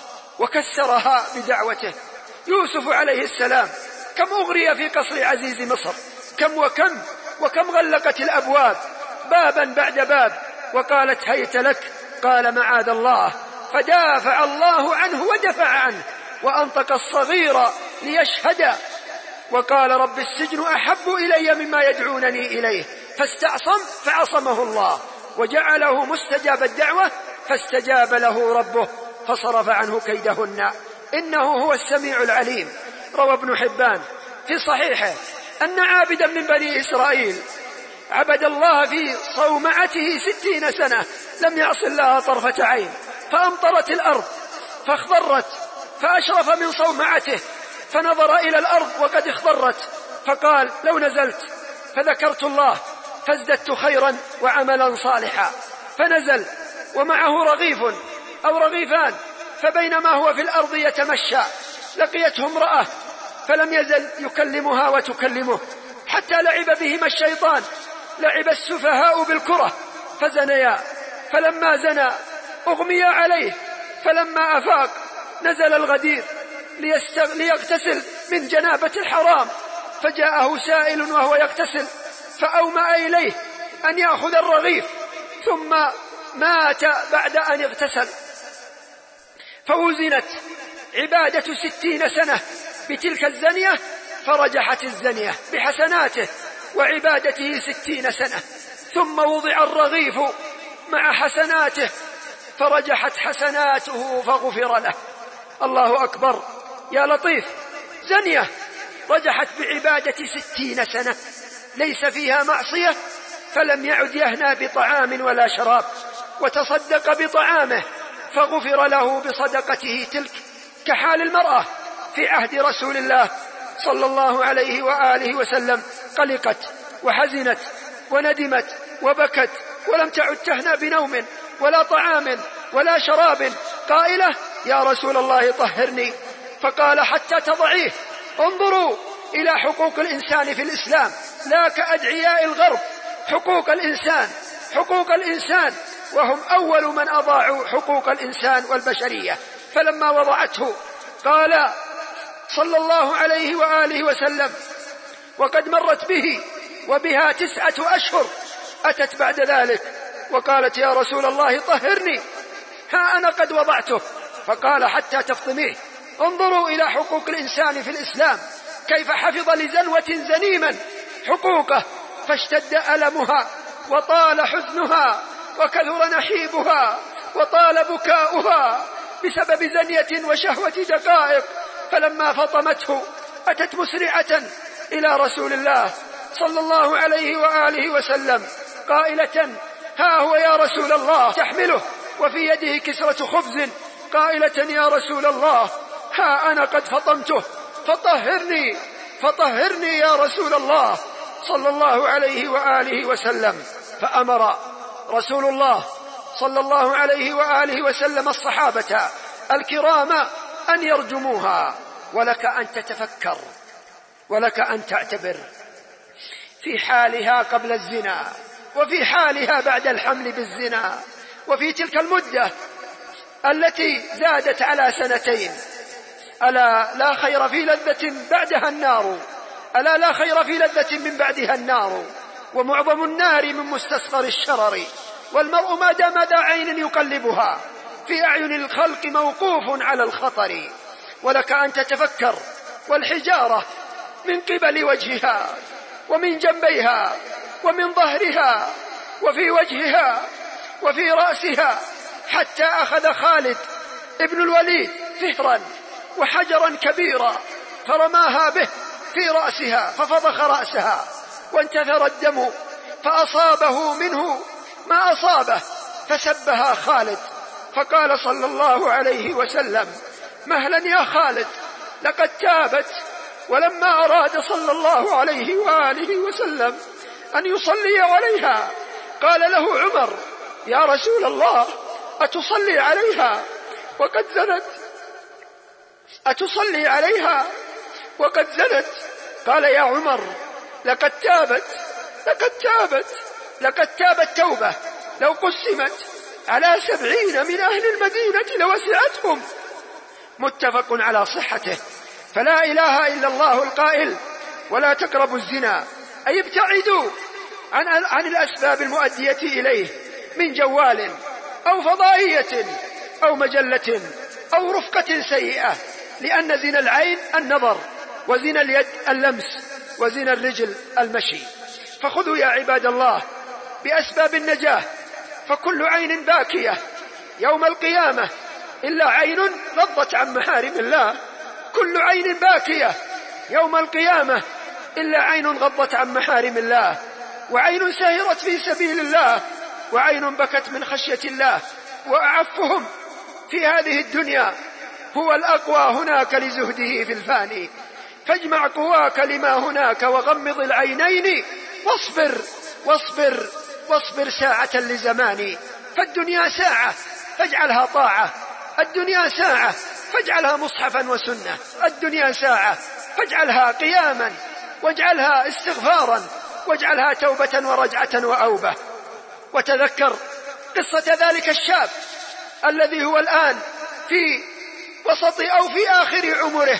وكسرها بدعوته. يوسف عليه السلام كم أغري في قصر عزيز مصر، كم وكم وكم غلقت الأبواب بابا بعد باب، وقالت: هيت لك، قال: معاذ الله، فدافع الله عنه ودفع عنه، وأنطق الصغير ليشهد، وقال: رب السجن أحب إلي مما يدعونني إليه، فاستعصم فعصمه الله وجعله مستجاب الدعوة، فاستجاب له ربه فصرف عنه كيدهن، إنه هو السميع العليم. روى ابن حبان في صحيحه أن عابدا من بني إسرائيل عبد الله في صومعته ستين سنة لم يعص الله طرفة عين، فأمطرت الأرض فاخضرت، فأشرف من صومعته فنظر إلى الأرض وقد اخضرت، فقال: لو نزلت فذكرت الله فازددت خيرا وعملا صالحا. فنزل ومعه رغيف أو رغيفان، فبينما هو في الأرض يتمشى لقيته امرأة، فلم يزل يكلمها وتكلمه حتى لعب بهما الشيطان، لعب السفهاء بالكرة فزنيا، فلما زنى أغمي عليه، فلما أفاق نزل الغدير ليستغ... ليغتسل من جنابة الحرام، فجاءه سائل وهو يغتسل فأومأ إليه أن يأخذ الرغيف، ثم مات بعد أن اغتسل. فوزنت عبادة ستين سنة بتلك الزنية، فرجحت الزنية بحسناته وعبادته ستين سنة، ثم وضع الرغيف مع حسناته فرجحت حسناته فغفر له. الله أكبر يا لطيف، زنية رجحت بعبادة ستين سنة ليس فيها معصية، فلم يعد يهنى بطعام ولا شراب، وتصدق بطعامه فغفر له بصدقته تلك، كحال المرأة في عهد رسول الله صلى الله عليه وآله وسلم، قلقت وحزنت وندمت وبكت ولم تعد تهنى بنوم ولا طعام ولا شراب، قائلة: يا رسول الله طهرني. فقال: حتى تضعيه. انظروا إلى حقوق الإنسان في الإسلام، لا كأدعياء الغرب. حقوق الإنسان، حقوق الإنسان، وهم أول من أضاعوا حقوق الإنسان والبشرية. فلما وضعته قال صلى الله عليه وآله وسلم، وقد مرت به وبها تسعة أشهر، أتت بعد ذلك وقالت: يا رسول الله طهرني، ها أنا قد وضعته. فقال: حتى تفطميه. انظروا إلى حقوق الإنسان في الإسلام، كيف حفظ لزلوة زنيما حقوقه، فاشتد ألمها وطال حزنها وكثر نحيبها وطال بكاؤها بسبب زنية وشهوة دقائق. فلما فطمته أتت مسرعة إلى رسول الله صلى الله عليه وآله وسلم قائلة: ها هو يا رسول الله، تحمله وفي يده كسرة خبز، قائلة: يا رسول الله، ها أنا قد فطمته، فطهرني فطهرني يا رسول الله صلى الله عليه وآله وسلم. فأمر رسول الله صلى الله عليه وآله وسلم الصحابة الكرام أن يرجموها. ولك أن تتفكر، ولك أن تعتبر في حالها قبل الزنا، وفي حالها بعد الحمل بالزنا، وفي تلك المدة التي زادت على سنتين. ألا لا خير في لذة بعدها النار، ألا لا خير في لذة من بعدها النار، ومعظم النار من مستصغر الشرر، والمرء ما دام ذا عين يقلبها في أعين الخلق موقوف على الخطر. ولك أن تتفكر، والحجارة من قبل وجهها ومن جنبيها ومن ظهرها وفي وجهها وفي رأسها، حتى أخذ خالد ابن الوليد فهرا وحجرا كبيرا فرماها به في رأسها ففضخ رأسها وانتثر الدم، فأصابه منه ما أصابه، فسبها خالد. فقال صلى الله عليه وسلم: مهلا يا خالد، لقد تابت. ولما أراد صلى الله عليه وآله وسلم أن يصلي عليها قال له عمر: يا رسول الله، أتصلي عليها وقد زنت؟ أتصلي عليها وقد زنت؟ قال: يا عمر، لقد تابت، لقد تابت، لقد تابت توبة لو قسمت على سبعين من أهل المدينة لوسعتهم. متفق على صحته. فلا إله إلا الله القائل: ولا تقربوا الزنا، أي ابتعدوا عن, عن الأسباب المؤدية إليه من جوال أو فضائية أو مجلة أو رفقة سيئة، لأن زنا العين النظر، وزنا اليد اللمس، وزنا الرجل المشي. فخذوا يا عباد الله بأسباب النجاة، فكل عين باكية يوم القيامة إلا عين غضت عن محارم الله. كل عين باكية يوم القيامة إلا عين غضت عن محارم الله، وعين سهرت في سبيل الله، وعين بكت من خشية الله. وأعفهم في هذه الدنيا هو الأقوى هناك لزهده في الفاني، فاجمع قواك لما هناك وغمض العينين، واصبر واصبر واصبر ساعة لزماني. فالدنيا ساعة فاجعلها طاعة، الدنيا ساعة فاجعلها مصحفا وسنة، الدنيا ساعة فاجعلها قياما، واجعلها استغفارا، واجعلها توبة ورجعة وأوبة. وتذكر قصة ذلك الشاب الذي هو الآن في وسط أو في آخر عمره،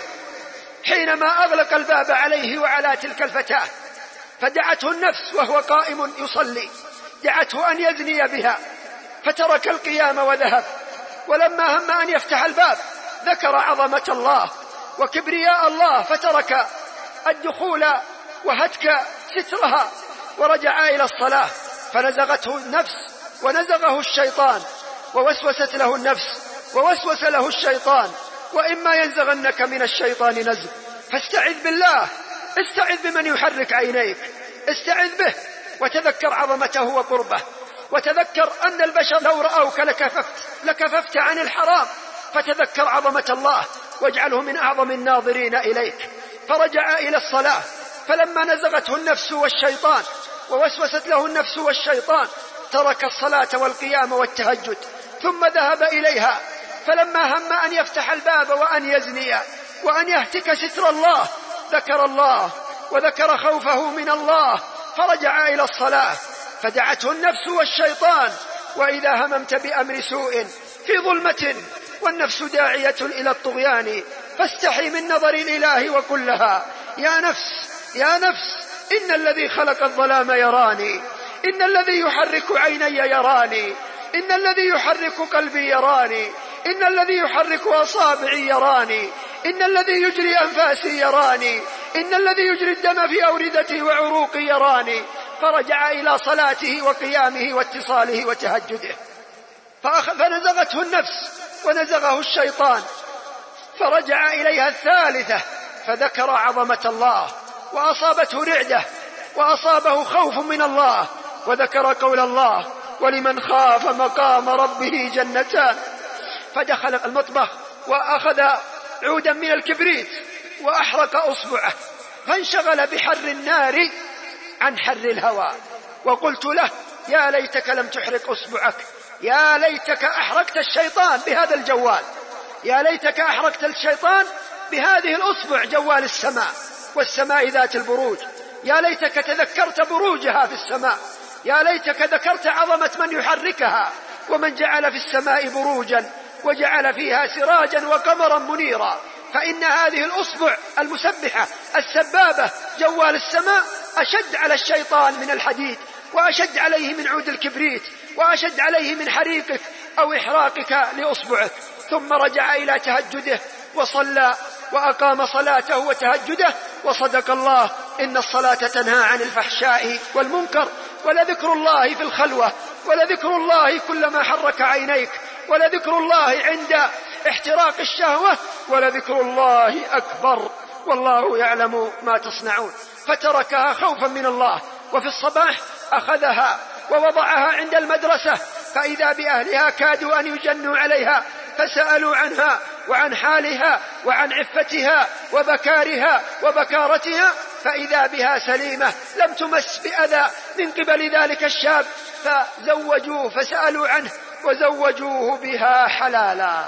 حينما أغلق الباب عليه وعلى تلك الفتاة، فدعته النفس وهو قائم يصلي، دعته أن يزني بها، فترك القيام وذهب. ولما هم أن يفتح الباب ذكر عظمة الله وكبرياء الله، فترك الدخول وهتك سترها ورجع إلى الصلاة. فنزغته النفس ونزغه الشيطان، ووسوست له النفس ووسوس له الشيطان: وإما ينزغنك من الشيطان نزغ فاستعذ بالله، استعذ بمن يحرك عينيك، استعذ به، وتذكر عظمته وقربه، وتذكر أن البشر لو رأوك لكففت, لكففت عن الحرام، فتذكر عظمة الله واجعله من أعظم الناظرين إليك. فرجع إلى الصلاة. فلما نزغته النفس والشيطان ووسوست له النفس والشيطان ترك الصلاة والقيام والتهجد ثم ذهب إليها، فلما هم أن يفتح الباب وأن يزني وأن يهتك ستر الله ذكر الله وذكر خوفه من الله فرجع إلى الصلاة، فدعته النفس والشيطان. وإذا هممت بأمر سوء في ظلمة والنفس داعية إلى الطغيان فاستحي من نظر الإله وقل لها يا نفس يا نفس إن الذي خلق الظلام يراني، إن الذي يحرك عيني يراني، إن الذي يحرك قلبي يراني، إن الذي يحرك أصابعي يراني، إن الذي يجري أنفاسي يراني، إن الذي يجري الدم في أوردتي وعروقي يراني. فرجع إلى صلاته وقيامه واتصاله وتهجده، فنزغته النفس ونزغه الشيطان، فرجع إليها الثالثة فذكر عظمة الله وأصابته رعدة وأصابه خوف من الله وذكر قول الله ولمن خاف مقام ربه جنتان. فدخل المطبخ وأخذ عودا من الكبريت وأحرق أصبعه فانشغل بحر النار عن حر الهواء. وقلت له يا ليتك لم تحرق أصبعك، يا ليتك أحرقت الشيطان بهذا الجوال، يا ليتك أحرقت الشيطان بهذه الأصبع جوال السماء والسماء ذات البروج، يا ليتك تذكرت بروجها في السماء، يا ليتك ذكرت عظمة من يحركها ومن جعل في السماء بروجا وجعل فيها سراجا وقمرا منيرا. فإن هذه الأصبع المسبحة السبابة جوال السماء أشد على الشيطان من الحديد، وأشد عليه من عود الكبريت، وأشد عليه من حريقك أو إحراقك لأصبعك. ثم رجع إلى تهجده وصلى وأقام صلاته وتهجده. وصدق الله إن الصلاة تنهى عن الفحشاء والمنكر، ولذكر الله في الخلوة، ولذكر الله كلما حرك عينيك، ولذكر الله عند احتراق الشهوة، ولذكر الله أكبر والله يعلم ما تصنعون. فتركها خوفا من الله. وفي الصباح أخذها ووضعها عند المدرسة، فإذا بأهلها كادوا أن يجنوا عليها، فسألوا عنها وعن حالها وعن عفتها وبكارها وبكارتها، فإذا بها سليمة لم تمس بأذى من قبل ذلك الشاب، فزوجوه فسألوا عنه وزوجوه بها حلالا.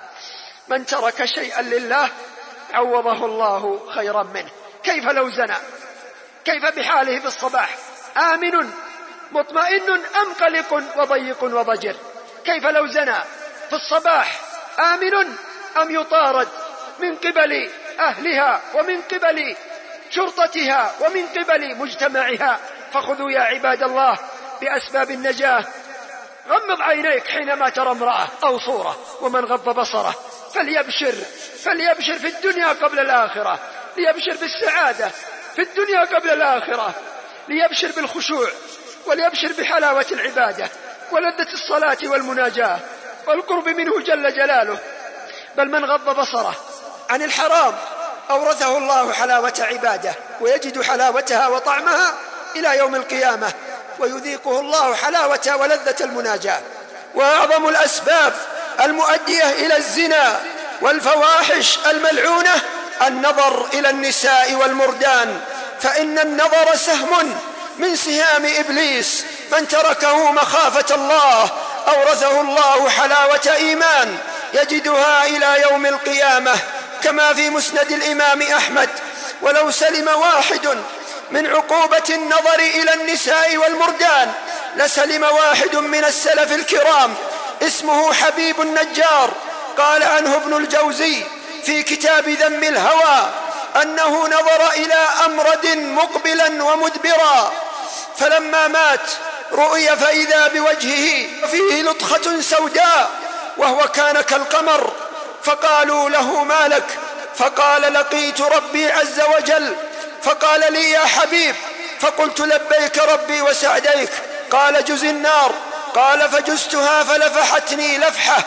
من ترك شيئا لله عوضه الله خيرا منه. كيف لو زنى؟ كيف بحاله في الصباح؟ آمن مطمئن أم قلق وضيق وضجر؟ كيف لو زنى في الصباح؟ آمن أم يطارد من قبل أهلها ومن قبل شرطتها ومن قبل مجتمعها؟ فخذوا يا عباد الله بأسباب النجاة. غمض عينيك حينما ترى امرأة أو صورة، ومن غض بصره فليبشر فليبشر في الدنيا قبل الآخرة، ليبشر بالسعادة في الدنيا قبل الآخرة، ليبشر بالخشوع، وليبشر بحلاوة العبادة ولذة الصلاة والمناجاة والقرب منه جل جلاله. بل من غض بصره عن الحرام أورثه الله حلاوة عبادة، ويجد حلاوتها وطعمها إلى يوم القيامة، ويذيقه الله حلاوة ولذة المناجاة. وأعظم الأسباب المؤدية إلى الزنا والفواحش الملعونة النظر إلى النساء والمردان، فإن النظر سهم من سهام إبليس، من تركه مخافة الله أورثه الله حلاوة إيمان يجدها إلى يوم القيامة، كما في مسند الإمام أحمد. ولو سلم واحد من عقوبة النظر إلى النساء والمردان لسلم واحد من السلف الكرام اسمه حبيب النجار. قال عنه ابن الجوزي في كتاب ذم الهوى أنه نظر إلى أمرد مقبلا ومدبرا، فلما مات رؤي فإذا بوجهه فيه لطخة سوداء وهو كان كالقمر، فقالوا له ما لك؟ فقال لقيت ربي عز وجل فقال لي يا حبيب، فقلت لبيك ربي وسعديك. قال جز النار. قال فجزتها فلفحتني لفحة،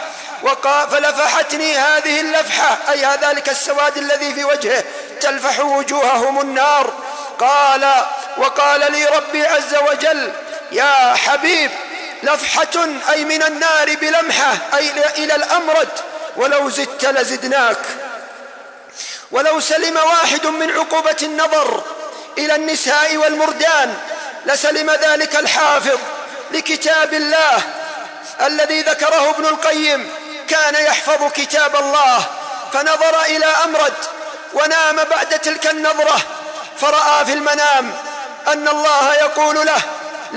فلفحتني هذه اللفحة أي ذلك السواد الذي في وجهه تلفح وجوههم النار. قال وقال لي ربي عز وجل يا حبيب لفحة أي من النار بلمحة أي إلى الأمرد، ولو زدت لزدناك. ولو سلم واحد من عقوبة النظر إلى النساء والمردان لسلم ذلك الحافظ لكتاب الله الذي ذكره ابن القيم. كان يحفظ كتاب الله فنظر إلى أمرد ونام بعد تلك النظرة، فرأى في المنام أن الله يقول له: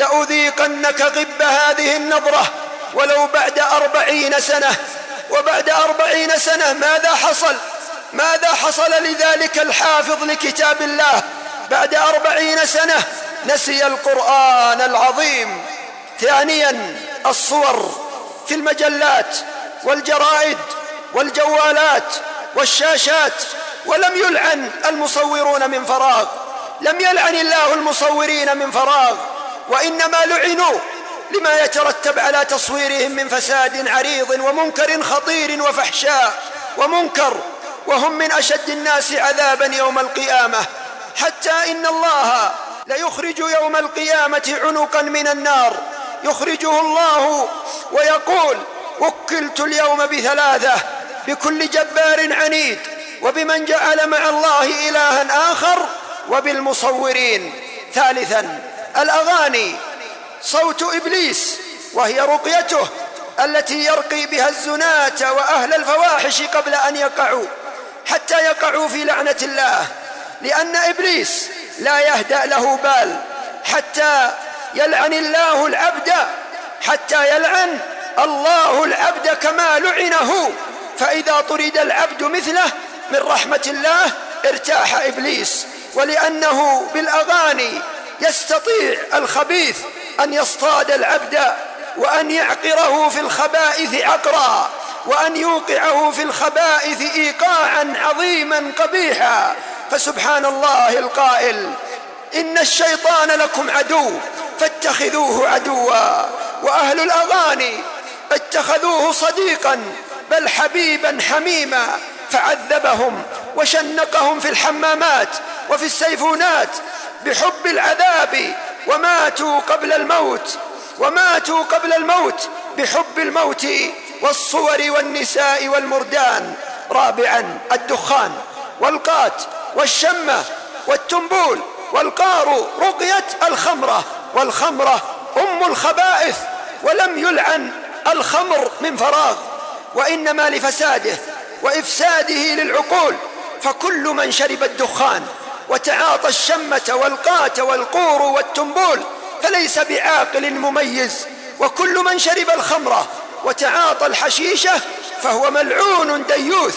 لأذيقنك غب هذه النظرة ولو بعد أربعين سنة. وبعد أربعين سنة ماذا حصل؟ ماذا حصل لذلك الحافظ لكتاب الله؟ بعد أربعين سنة نسي القرآن العظيم. ثانيا، الصور في المجلات والجرائد والجوالات والشاشات. ولم يلعن المصورون من فراغ، لم يلعن الله المصورين من فراغ، وإنما لعنوا لما يترتب على تصويرهم من فساد عريض ومنكر خطير وفحشاء ومنكر، وهم من أشد الناس عذابا يوم القيامة. حتى إن الله ليخرج يوم القيامة عنقا من النار، يخرجه الله ويقول: وكلت اليوم بثلاثة، بكل جبار عنيد، وبمن جعل مع الله إلها آخر، وبالمصورين. ثالثا، الأغاني، صوت إبليس وهي رقيته التي يرقي بها الزناة وأهل الفواحش قبل أن يقعوا، حتى يقعوا في لعنة الله، لأن إبليس لا يهدأ له بال حتى يلعن الله العبد، حتى يلعن الله العبد كما لعنه. فإذا طرد العبد مثله من رحمة الله ارتاح إبليس، ولأنه بالأغاني يستطيع الخبيث أن يصطاد العبد وأن يعقره في الخبائث عقرا، وأن يوقعه في الخبائث إيقاعا عظيما قبيحا. فسبحان الله القائل: إن الشيطان لكم عدو فاتخذوه عدوا. وأهل الأغاني اتخذوه صديقا بل حبيبا حميما، فعذبهم وشنقهم في الحمامات وفي السيفونات بحب العذاب، وماتوا قبل الموت وماتوا قبل الموت بحب الموت والصور والنساء والمردان. رابعا، الدخان والقات والشمة والتنبول والقار رقية الخمرة، والخمرة أم الخبائث. ولم يلعن الخمر من فراغ، وإنما لفساده وإفساده للعقول. فكل من شرب الدخان وتعاطى الشمة والقات والقور والتنبول فليس بعاقل مميز، وكل من شرب الخمرة وتعاطى الحشيشة فهو ملعون ديوث.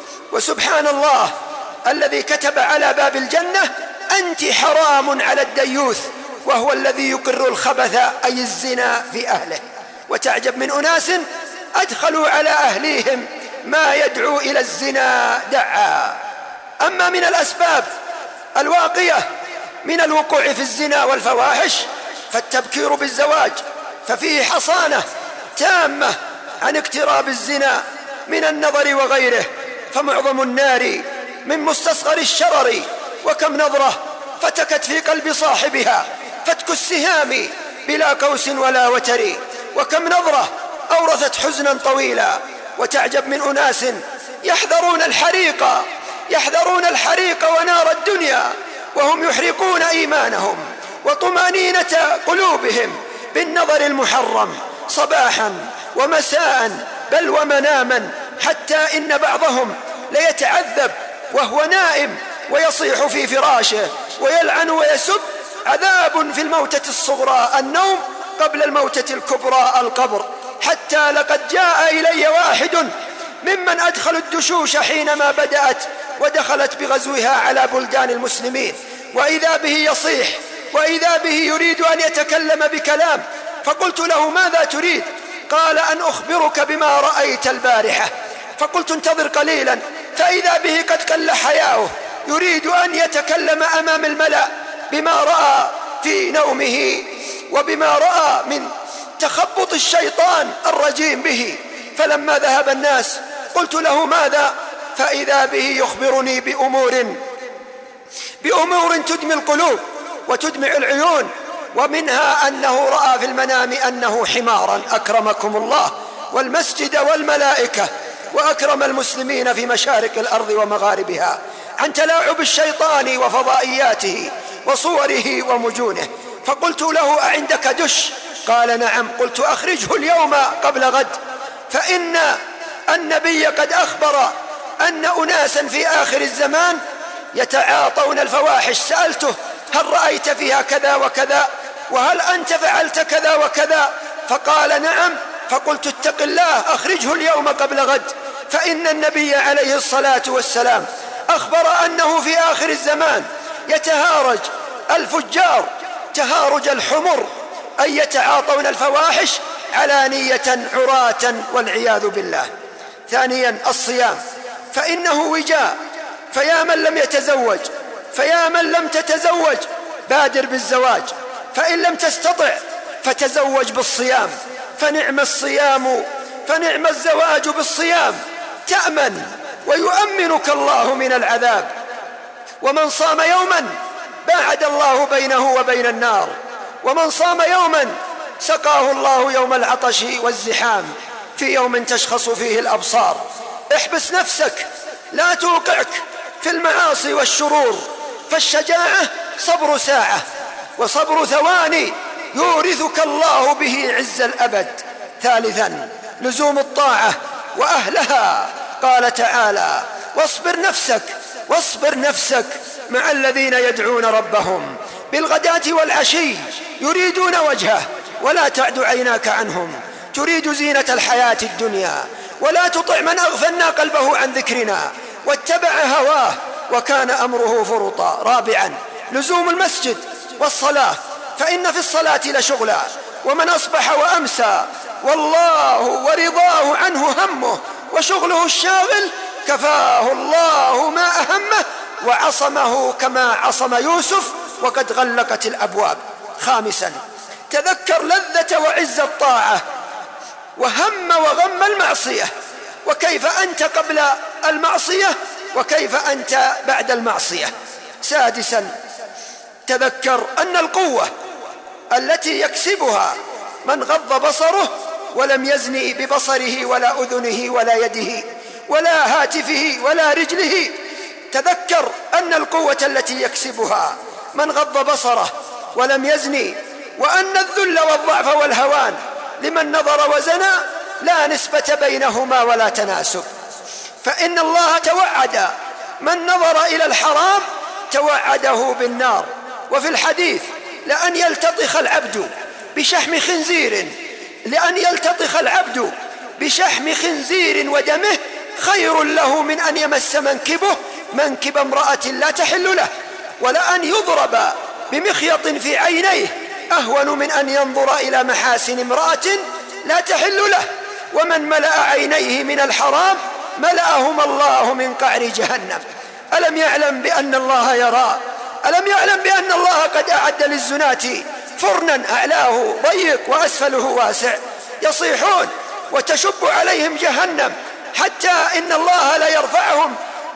وسبحان الله الذي كتب على باب الجنة: أنت حرام على الديوث، وهو الذي يقر الخبث أي الزنا في أهله. وتعجب من أناس أدخلوا على أهليهم ما يدعو إلى الزنا دعا. أما من الأسباب الواقية من الوقوع في الزنا والفواحش فالتبكير بالزواج، ففيه حصانة تامة عن اقتراب الزنا من النظر وغيره. فمعظم النار من مستصغر الشرر، وكم نظرة فتكت في قلب صاحبها فتك السهام بلا قوس ولا وتر، وكم نظرة أورثت حزنا طويلا. وتعجب من أناس يحذرون الحريق يحذرون الحريق ونار الدنيا وهم يحرقون إيمانهم وطمأنينة قلوبهم بالنظر المحرم صباحا ومساء بل ومناما، حتى إن بعضهم ليتعذب وهو نائم ويصيح في فراشه ويلعن ويسب. عذاب في الموتة الصغرى النوم قبل الموتة الكبرى القبر. حتى لقد جاء إلي واحد ممن أدخلوا الدشوش حينما بدأت ودخلت بغزوها على بلدان المسلمين، وإذا به يصيح وإذا به يريد أن يتكلم بكلام، فقلت له: ماذا تريد؟ قال: أن أخبرك بما رأيت البارحة. فقلت: انتظر قليلا. فإذا به قد قل حياؤه يريد أن يتكلم أمام الملأ بما رأى في نومه وبما رأى من تخبط الشيطان الرجيم به. فلما ذهب الناس قلت له: ماذا؟ فإذا به يخبرني بأمور بأمور تدمي القلوب وتدمع العيون، ومنها أنه رأى في المنام أنه حمارا أكرمكم الله والمسجد والملائكة، وأكرم المسلمين في مشارق الأرض ومغاربها، عن تلاعب الشيطان وفضائياته وصوره ومجونه. فقلت له: أعندك دش؟ قال نعم. قلت أخرجه اليوم قبل غد، فإن النبي قد أخبر أن أناسا في آخر الزمان يتعاطون الفواحش. سألته هل رأيت فيها كذا وكذا، وهل أنت فعلت كذا وكذا؟ فقال نعم. فقلت اتق الله أخرجه اليوم قبل غد، فإن النبي عليه الصلاة والسلام أخبر أنه في آخر الزمان يتهارج الفجار تهارج الحمر، أي يتعاطون الفواحش علانية عراة والعياذ بالله. ثانيا الصيام، فإنه وجاء، فيا من لم يتزوج، فيا من لم تتزوج بادر بالزواج، فإن لم تستطع فتزوج بالصيام، فنعم الصيام فنعم الزواج بالصيام، تأمن ويؤمنك الله من العذاب. ومن صام يوما باعد الله بينه وبين النار، ومن صام يوما سقاه الله يوم العطش والزحام، في يوم تشخص فيه الأبصار. احبس نفسك، لا توقعك في المعاصي والشرور، فالشجاعة صبر ساعة وصبر ثواني يورثك الله به عز الأبد. ثالثا لزوم الطاعة وأهلها، قال تعالى واصبر نفسك واصبر نفسك مع الذين يدعون ربهم بالغداة والعشي يريدون وجهه ولا تعد عيناك عنهم تريد زينة الحياة الدنيا، ولا تطع من أغفلنا قلبه عن ذكرنا واتبع هواه وكان أمره فرطا. رابعا لزوم المسجد والصلاة، فإن في الصلاة لشغلا، ومن أصبح وأمسى والله ورضاه عنه همه وشغله الشاغل كفاه الله ما أهمه وعصمه كما عصم يوسف وقد غلقت الأبواب. خامسا تذكر لذة وعز الطاعة وهم وغم المعصية، وكيف أنت قبل المعصية وكيف أنت بعد المعصية. سادسا تذكر أن القوة التي يكسبها من غض بصره ولم يزني ببصره ولا أذنه ولا يده ولا هاتفه ولا رجله، تذكر أن القوة التي يكسبها من غض بصره ولم يزني، وأن الذل والضعف والهوان لمن نظر وزنى لا نسبة بينهما ولا تناسب، فإن الله توعد من نظر إلى الحرام توعده بالنار. وفي الحديث لأن يلتطخ العبد بشحم خنزير لأن يلتطخ العبد بشحم خنزير ودمه خير له من أن يمس منكبه منكب امرأة لا تحل له، ولأن يضرب بمخيط في عينيه أهون من أن ينظر إلى محاسن امرأة لا تحل له. ومن ملأ عينيه من الحرام ملأهما الله من قعر جهنم. ألم يعلم بأن الله يرى؟ ألم يعلم بأن الله قد أعد للزناة فرنا أعلاه ضيق وأسفله واسع يصيحون وتشب عليهم جهنم، حتى إن الله لا يرفعهم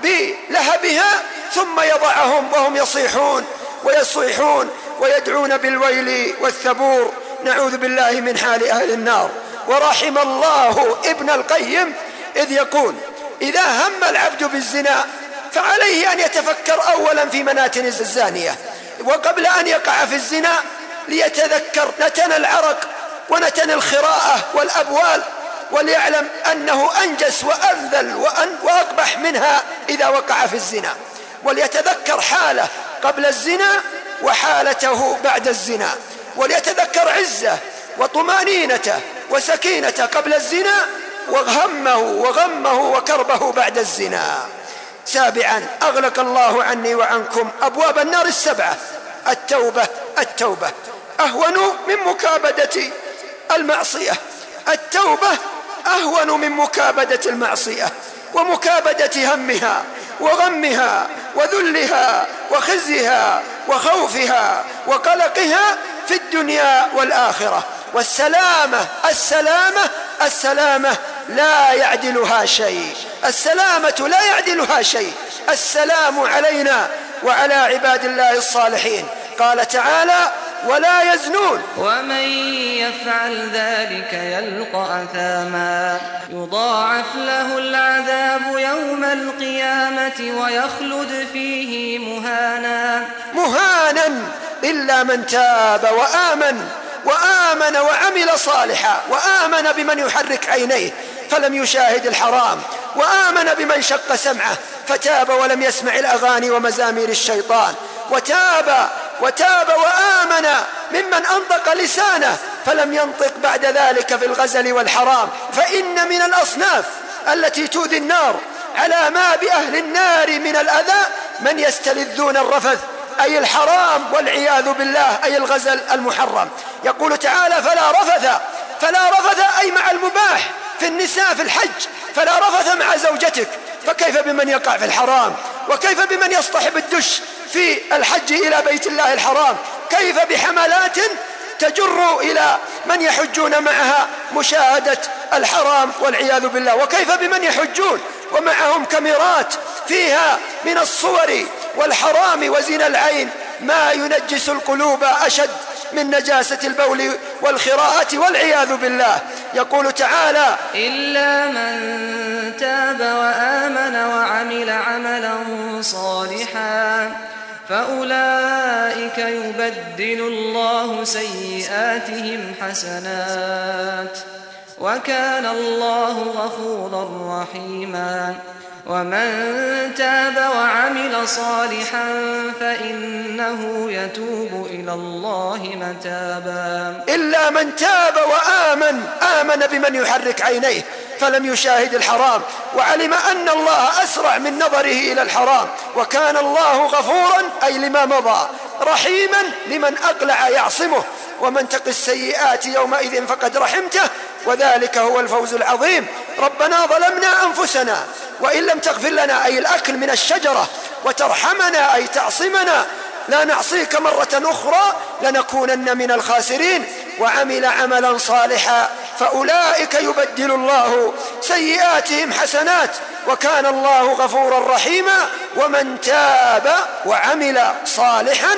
بلهبها ثم يضعهم وهم يصيحون ويصيحون ويدعون بالويل والثبور. نعوذ بالله من حال أهل النار. ورحم الله ابن القيم إذ يقول إذا هم العبد بالزنا فعليه أن يتفكر أولا في مناتن الزانية، وقبل أن يقع في الزنا ليتذكر نتن العرق ونتن الخراءة والأبوال، وليعلم أنه أنجس وأذل وأقبح منها إذا وقع في الزنا، وليتذكر حاله قبل الزنا وحالته بعد الزنا، وليتذكر عزه وطمأنينته وسكينته قبل الزنا وغمه وغمه وكربه بعد الزنا. سابعا أغلق الله عني وعنكم أبواب النار السبعة. التوبة التوبة أهون من مكابدة المعصية التوبة أهون من مكابدة المعصية ومكابدة همها وغمها وذلها وخزيها وخوفها وقلقها في الدنيا والآخرة. والسلامة السلامة السلامة لا يعدلها شيء السلامة لا يعدلها شيء. السلام علينا وعلى عباد الله الصالحين. قال تعالى ولا يزنون ومن يفعل ذلك يلقى أثاما يضاعف له العذاب يوم القيامة ويخلد فيه مهانا مهانا إلا من تاب وآمن وآمن وآمن وعمل صالحا، وآمن بمن يحرك عينيه فلم يشاهد الحرام، وآمن بمن شق سمعه فتاب ولم يسمع الأغاني ومزامير الشيطان، وتاب وتاب وآمن ممن أنطق لسانه فلم ينطق بعد ذلك في الغزل والحرام. فإن من الأصناف التي تؤذي النار على ما بأهل النار من الأذى من يستلذون الرفث أي الحرام والعياذ بالله، أي الغزل المحرم. يقول تعالى فلا رفث، فلا رفث أي مع المباح في النساء في الحج، فلا رفث مع زوجتك، فكيف بمن يقع في الحرام؟ وكيف بمن يصطحب الدش في الحج إلى بيت الله الحرام؟ كيف بحملات تجر إلى من يحجون معها مشاهدة الحرام والعياذ بالله؟ وكيف بمن يحجون ومعهم كاميرات فيها من الصور والحرام وزنا العين ما ينجس القلوب أشد من نجاسة البول والخراءة والعياذ بالله. يقول تعالى إلا من تاب وآمن وعمل عملا صالحا فأولئك يبدل الله سيئاتهم حسنات وكان الله غفورا رحيما. ومن تاب وعمل صالحا فإنه يتوب إلى الله متابا. إلا من تاب وآمن، آمن بمن يحرك عينيه فلم يشاهد الحرام وعلم أن الله أسرع من نظره إلى الحرام، وكان الله غفورا أي لما مضى، رحيما لمن أقلع يعصمه، ومن تق السيئات يومئذ فقد رحمته وذلك هو الفوز العظيم. ربنا ظلمنا أنفسنا وإن لم تغفر لنا أي الأكل من الشجرة وترحمنا أي تعصمنا لا نعصيك مرة أخرى لنكونن من الخاسرين. وعمل عملا صالحا فأولئك يبدل الله سيئاتهم حسنات وكان الله غفورا رحيما. ومن تاب وعمل صالحا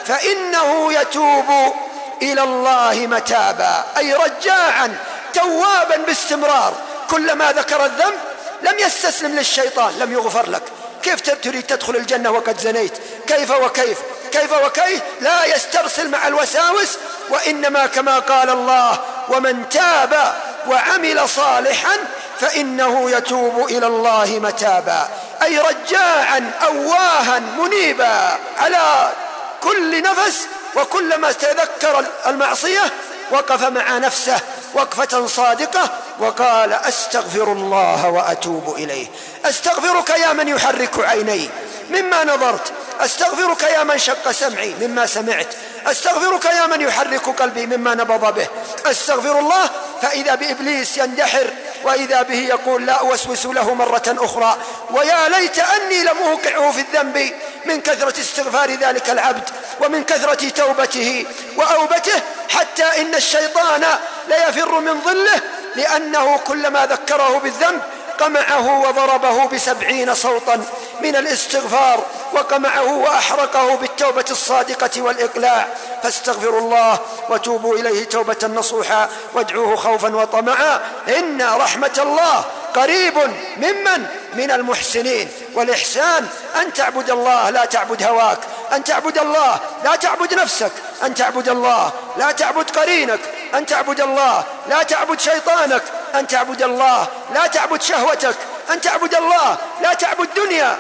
فإنه يتوب إلى الله متابا أي رجاعا توابا باستمرار. كلما ذكر الذنب لم يستسلم للشيطان لم يغفر لك. كيف تريد تدخل الجنة وقد زنيت؟ كيف وكيف كيف وكيف لا يسترسل مع الوساوس، وإنما كما قال الله ومن تاب وعمل صالحا فإنه يتوب إلى الله متابا أي رجاعا أواها منيبا على كل نفس، وكلما تذكر المعصية وقف مع نفسه وقفة صادقة وقال أستغفر الله وأتوب إليه. أستغفرك يا من يحرك عيني مما نظرت، أستغفرك يا من شق سمعي مما سمعت، أستغفرك يا من يحرك قلبي مما نبض به. أستغفر الله فإذا بإبليس يندحر وإذا به يقول لا أوسوس له مرة أخرى ويا ليت أني لم أوقعه في الذنب من كثرة استغفار ذلك العبد ومن كثرة توبته وأوبته، حتى إن الشيطان لا يفر من ظله لأنه كلما ذكره بالذنب قمعه وضربه بسبعين صوتا من الاستغفار وقمعه وأحرقه بالتوبة الصادقة والإقلاع. فاستغفروا الله وتوبوا إليه توبة نصوحا وادعوه خوفا وطمعا إن رحمة الله قريب ممن من المحسنين. والإحسان أن تعبد الله لا تعبد هواك، أن تعبد الله لا تعبد نفسك، أن تعبد الله لا تعبد قرينك، أن تعبد الله لا تعبد شيطانك، أن تعبد الله لا تعبد شهوتك، أن تعبد الله لا تعبد دنيا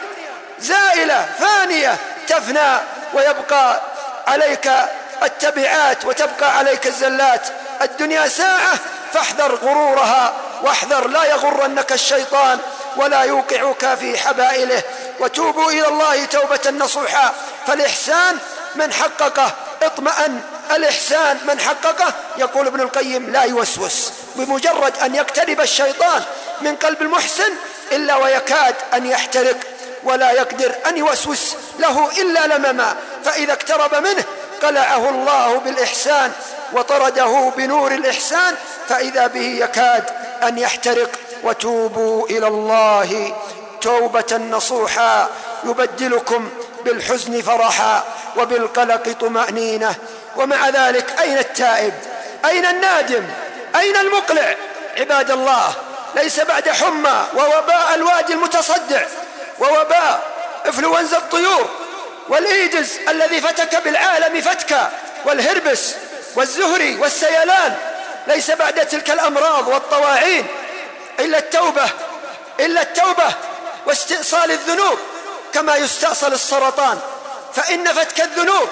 زائلة فانية تفنى ويبقى عليك التبعات وتبقى عليك الزلات. الدنيا ساعة فاحذر غرورها واحذر لا يغرنك الشيطان ولا يوقعك في حبائله. وتوبوا إلى الله توبة نصوحا. فالإحسان من حققه اطمأن، الإحسان من حققه يقول ابن القيم لا يوسوس، بمجرد أن يقترب الشيطان من قلب المحسن إلا ويكاد أن يحترق ولا يقدر أن يوسوس له إلا لمما، فإذا اقترب منه قلعه الله بالإحسان وطرده بنور الإحسان فإذا به يكاد أن يحترق. وتوبوا إلى الله توبة نصوحا يبدلكم بالحزن فرحا وبالقلق طمأنينة. ومع ذلك أين التائب؟ أين النادم؟ أين المقلع؟ عباد الله، ليس بعد حمى ووباء الوادي المتصدع ووباء إنفلونزا الطيور والإيدز الذي فتك بالعالم فتكا والهربس والزهري والسيلان ليس بعد تلك الأمراض والطواعين إلا التوبة إلا التوبة واستئصال الذنوب، كما يستأصل السرطان، فإن فتك الذنوب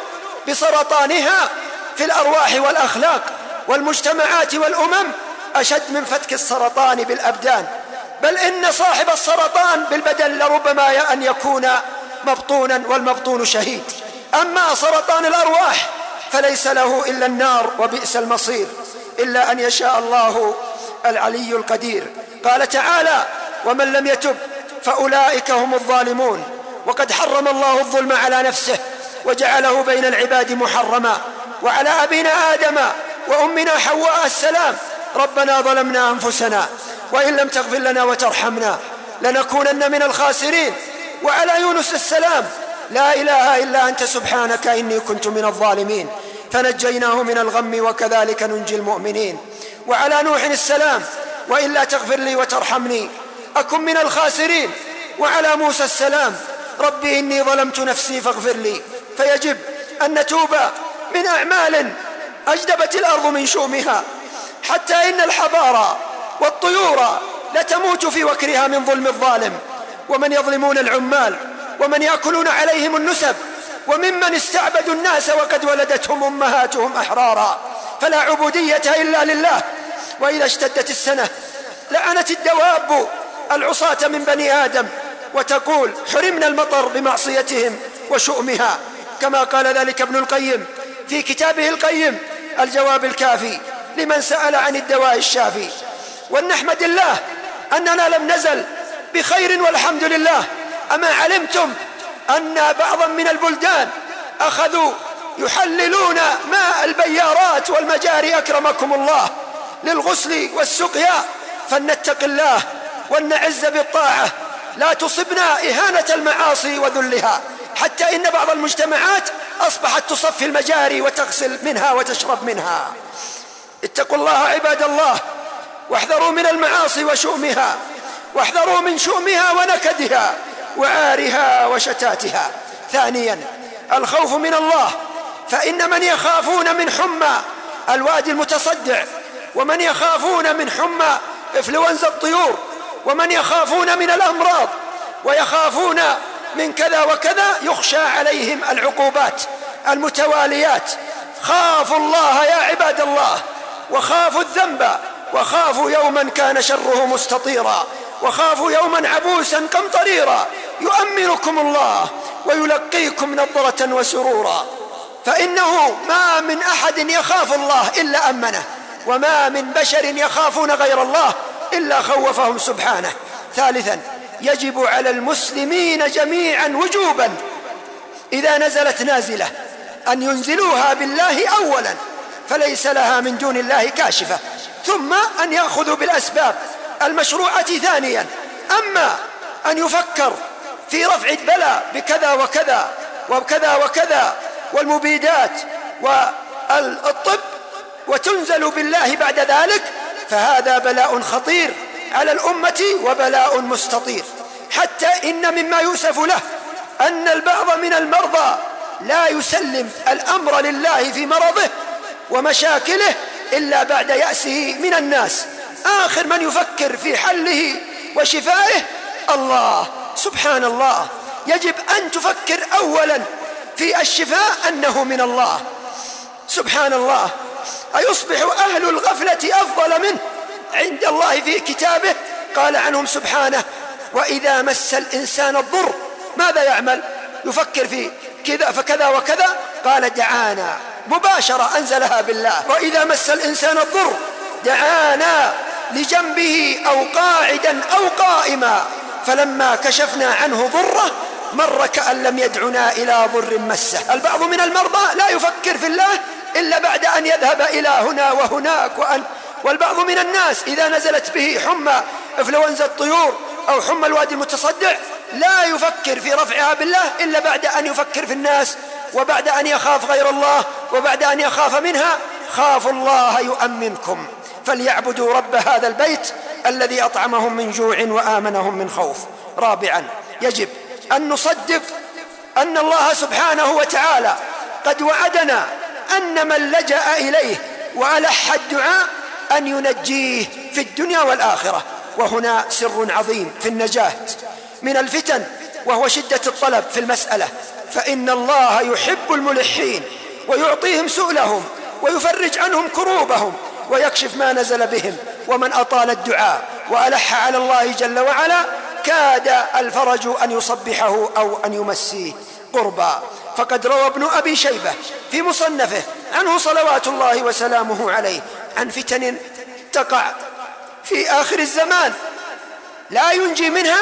بسرطانها في الأرواح والأخلاق والمجتمعات والأمم أشد من فتك السرطان بالأبدان، بل إن صاحب السرطان بالبدن لربما أن يكون مبطونا والمبطون شهيد. أما سرطان الأرواح فليس له إلا النار وبئس المصير، إلا أن يشاء الله العلي القدير. قال تعالى: ومن لم يتب فأولئك هم الظالمون. وقد حرم الله الظلم على نفسه وجعله بين العباد محرما، وعلى أبينا آدم وأمنا حواء السلام: ربنا ظلمنا أنفسنا وإن لم تغفر لنا وترحمنا لنكونن من الخاسرين. وعلى يونس السلام: لا إله إلا أنت سبحانك إني كنت من الظالمين، فنجيناه من الغم وكذلك ننجي المؤمنين. وعلى نوح السلام: وإلا تغفر لي وترحمني أكن من الخاسرين. وعلى موسى السلام: ربي إني ظلمت نفسي فاغفر لي. فيجب أن نتوب من أعمال أجدبت الأرض من شؤمها، حتى إن الحضارة والطيور لتموت في وكرها من ظلم الظالم، ومن يظلمون العمال، ومن يأكلون عليهم النسب، وممن استعبدوا الناس وقد ولدتهم أمهاتهم أحرارا، فلا عبودية إلا لله. وإذا اشتدت السنة لعنت الدواب العصاة من بني آدم وتقول: حرمنا المطر بمعصيتهم وشؤمها، كما قال ذلك ابن القيم في كتابه القيم الجواب الكافي لمن سأل عن الدواء الشافي. ونحمد الله أننا لم نزل بخير والحمد لله. أما علمتم أن بعضا من البلدان أخذوا يحللون ماء البيارات والمجاري أكرمكم الله للغسل والسقيا؟ فلنتق الله ولنعز بالطاعة، لا تصبنا إهانة المعاصي وذلها، حتى إن بعض المجتمعات أصبحت تصفي المجاري وتغسل منها وتشرب منها. اتقوا الله عباد الله، واحذروا من المعاصي وشؤمها، واحذروا من شؤمها ونكدها وعارها وشتاتها. ثانيا: الخوف من الله، فإن من يخافون من حمى الوادي المتصدع، ومن يخافون من حمى إنفلونزا الطيور، ومن يخافون من الأمراض ويخافون من كذا وكذا، يخشى عليهم العقوبات المتواليات. خافوا الله يا عباد الله، وخافوا الذنب، وخافوا يوما كان شره مستطيرا، وخافوا يوما عبوسا قمطريرا، يؤمنكم الله ويلقيكم نضرة وسرورا. فإنه ما من أحد يخاف الله إلا أمنه، وما من بشر يخافون غير الله إلا خوفهم سبحانه. ثالثا: يجب على المسلمين جميعا وجوبا إذا نزلت نازلة أن ينزلوها بالله أولا، فليس لها من دون الله كاشفة، ثم أن يأخذوا بالأسباب المشروعة ثانيا. أما أن يفكر في رفع البلاء بكذا وكذا وكذا وكذا والمبيدات والطب وتنزل بالله بعد ذلك، فهذا بلاء خطير على الأمة وبلاء مستطير. حتى إن مما يؤسف له أن البعض من المرضى لا يسلم الأمر لله في مرضه ومشاكله إلا بعد يأسه من الناس. آخر من يفكر في حله وشفائه الله. سبحان الله، يجب أن تفكر أولا في الشفاء أنه من الله. سبحان الله، أيصبح أهل الغفلة أفضل منه عند الله في كتابه؟ قال عنهم سبحانه: وإذا مس الإنسان الضر ماذا يعمل؟ يفكر في كذا فكذا وكذا، قال دعانا، مباشرة أنزلها بالله. وإذا مس الإنسان الضر دعانا لجنبه أو قاعدا أو قائما، فلما كشفنا عنه ضره مر كأن لم يدعنا إلى ضر مسه. البعض من المرضى لا يفكر في الله إلا بعد أن يذهب إلى هنا وهناك وأن والبعض من الناس إذا نزلت به حمى إنفلونزا الطيور أو حمى الوادي المتصدع لا يفكر في رفعها بالله إلا بعد أن يفكر في الناس، وبعد أن يخاف غير الله، وبعد أن يخاف منها. خافوا الله يؤمنكم، فليعبدوا رب هذا البيت الذي أطعمهم من جوع وآمنهم من خوف. رابعا: يجب أن نصدق أن الله سبحانه وتعالى قد وعدنا أن من لجأ إليه وألح الدعاء أن ينجيه في الدنيا والآخرة. وهنا سر عظيم في النجاة من الفتن، وهو شدة الطلب في المسألة، فإن الله يحب الملحين ويعطيهم سؤلهم ويفرج عنهم كروبهم ويكشف ما نزل بهم. ومن أطال الدعاء وألح على الله جل وعلا كاد الفرج أن يصبحه أو أن يمسيه قربا. فقد روى ابن أبي شيبة في مصنفه عنه صلوات الله وسلامه عليه عن فتن تقع في آخر الزمان لا ينجي منها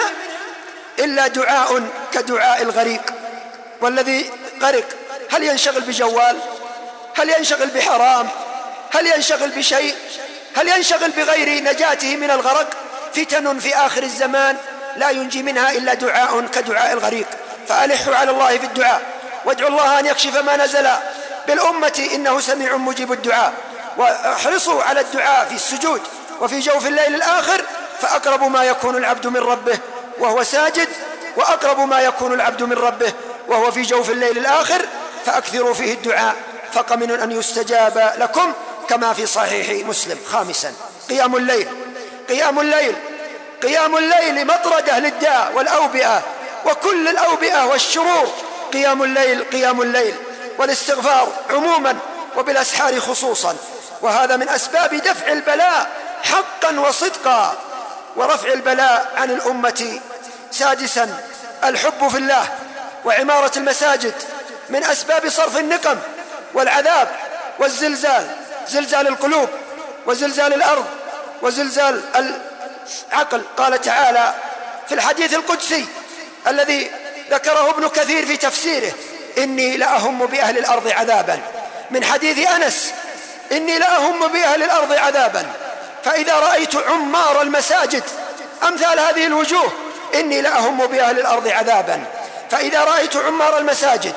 إلا دعاء كدعاء الغريق. والذي غرق هل ينشغل بجوال؟ هل ينشغل بحرام؟ هل ينشغل بشيء؟ هل ينشغل بغير نجاته من الغرق؟ فتن في آخر الزمان لا ينجي منها إلا دعاء كدعاء الغريق. فألحوا على الله في الدعاء وادعوا الله أن يكشف ما نزل بالأمة إنه سميع مجيب الدعاء. واحرصوا على الدعاء في السجود وفي جوف الليل الآخر، فأقرب ما يكون العبد من ربه وهو ساجد، وأقرب ما يكون العبد من ربه وهو في جوف الليل الآخر، فأكثروا فيه الدعاء فقمن أن يستجاب لكم كما في صحيح مسلم. خامسا قيام الليل. قيام الليل قيام الليل مطردة للداء والأوبئة وكل الأوبئة والشرور. قيام الليل قيام الليل والاستغفار عموما وبالأسحار خصوصا، وهذا من أسباب دفع البلاء حقا وصدقا ورفع البلاء عن الأمة. سادسا الحب في الله وعمارة المساجد من أسباب صرف النقم والعذاب والزلزال، زلزال القلوب وزلزال الأرض وزلزال العقل. قال تعالى في الحديث القدسي الذي ذكره ابن كثير في تفسيره: إني لأهم بأهل الأرض عذابا، من حديث أنس: إني لأهم بأهل الأرض عذابا، فإذا رأيت عمار المساجد أمثال هذه الوجوه إني لأهم بأهل الأرض عذابا، فإذا رأيت عمار المساجد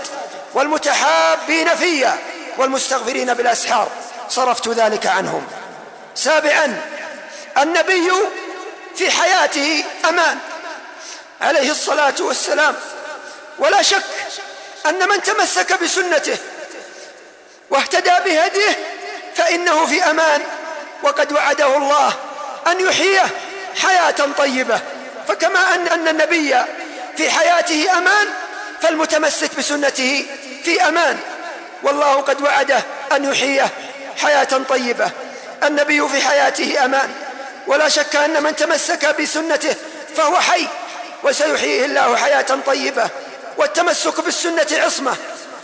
والمتحابين فيها والمستغفرين بالأسحار صرفت ذلك عنهم. سابعا النبي في حياته أمان عليه الصلاة والسلام، ولا شك أن من تمسك بسنته واهتدى بهديه فإنه في أمان، وقد وعده الله أن يحييه حياة طيبة. فكما أن, أن النبي في حياته أمان فالمتمسك بسنته في أمان، والله قد وعده أن يحييه حياة طيبة. النبي في حياته أمان، ولا شك أن من تمسك بسنته فهو حي وسيحييه الله حياة طيبة. والتمسك بالسنة عصمة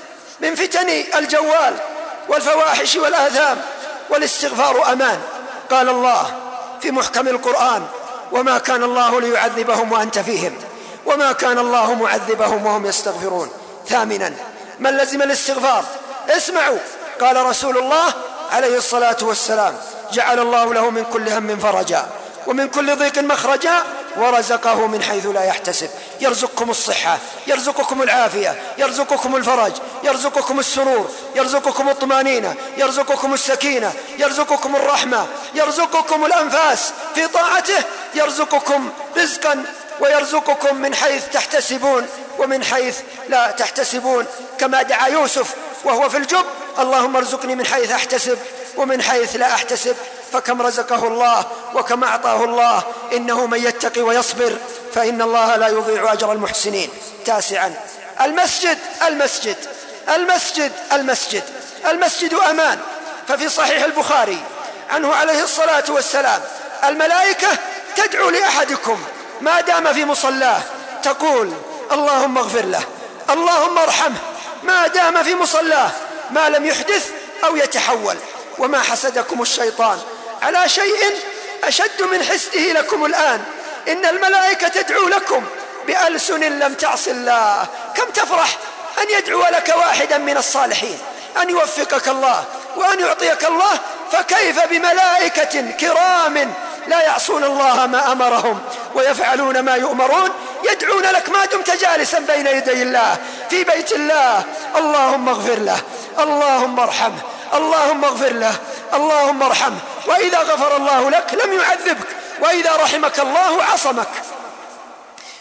من فتن الجوال والفواحش والآثام، والاستغفار أمان. قال الله في محكم القرآن: وما كان الله ليعذبهم وأنت فيهم وما كان الله معذبهم وهم يستغفرون. ثامنا من لزم الاستغفار. اسمعوا، قال رسول الله عليه الصلاة والسلام: جعل الله له من كل هم فرجا ومن كل ضيق مخرجا ورزقه من حيث لا يحتسب. يرزقكم الصحة، يرزقكم العافية، يرزقكم الفرج، يرزقكم السرور، يرزقكم الطمانينة، يرزقكم السكينة، يرزقكم الرحمة، يرزقكم الأنفاس في طاعته، يرزقكم رزقا ويرزقكم من حيث تحتسبون ومن حيث لا تحتسبون، كما دعا يوسف وهو في الجب: اللهم ارزقني من حيث أحتسب ومن حيث لا أحتسب. فكم رزقه الله وكم أعطاه الله. إنه من يتقي ويصبر فإن الله لا يضيع أجر المحسنين. تاسعا المسجد المسجد المسجد المسجد المسجد أمان. ففي صحيح البخاري عنه عليه الصلاة والسلام: الملائكة تدعو لأحدكم ما دام في مصلاه تقول: اللهم اغفر له، اللهم ارحمه، ما دام في مصلاه ما لم يحدث أو يتحول. وما حسدكم الشيطان على شيء أشد من حسده لكم الآن. إن الملائكة تدعو لكم بألسن لم تعص الله. كم تفرح أن يدعو لك واحدا من الصالحين أن يوفقك الله وأن يعطيك الله، فكيف بملائكة كرام لا يعصون الله ما أمرهم ويفعلون ما يؤمرون، يدعون لك ما دمت جالسا بين يدي الله في بيت الله: اللهم اغفر له، اللهم ارحمه، اللهم اغفر له، اللهم ارحمه. وإذا غفر الله لك لم يعذبك، وإذا رحمك الله عصمك.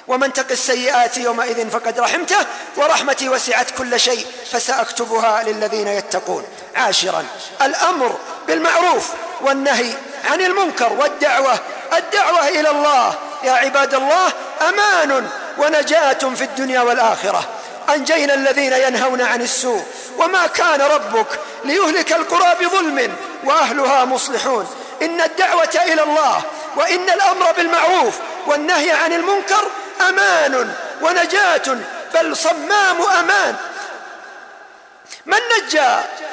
ومن تق السيئات يومئذ فقد رحمته ورحمتي وسعت كل شيء فسأكتبها للذين يتقون. عاشرا الأمر بالمعروف والنهي عن المنكر والدعوة الدعوة إلى الله يا عباد الله أمان ونجاة في الدنيا والآخرة. أنجينا الذين ينهون عن السوء وما كان ربك ليهلك القرى بظلم وأهلها مصلحون. إن الدعوة إلى الله وإن الأمر بالمعروف والنهي عن المنكر أمان ونجاة، بل صمام أمان. من نجى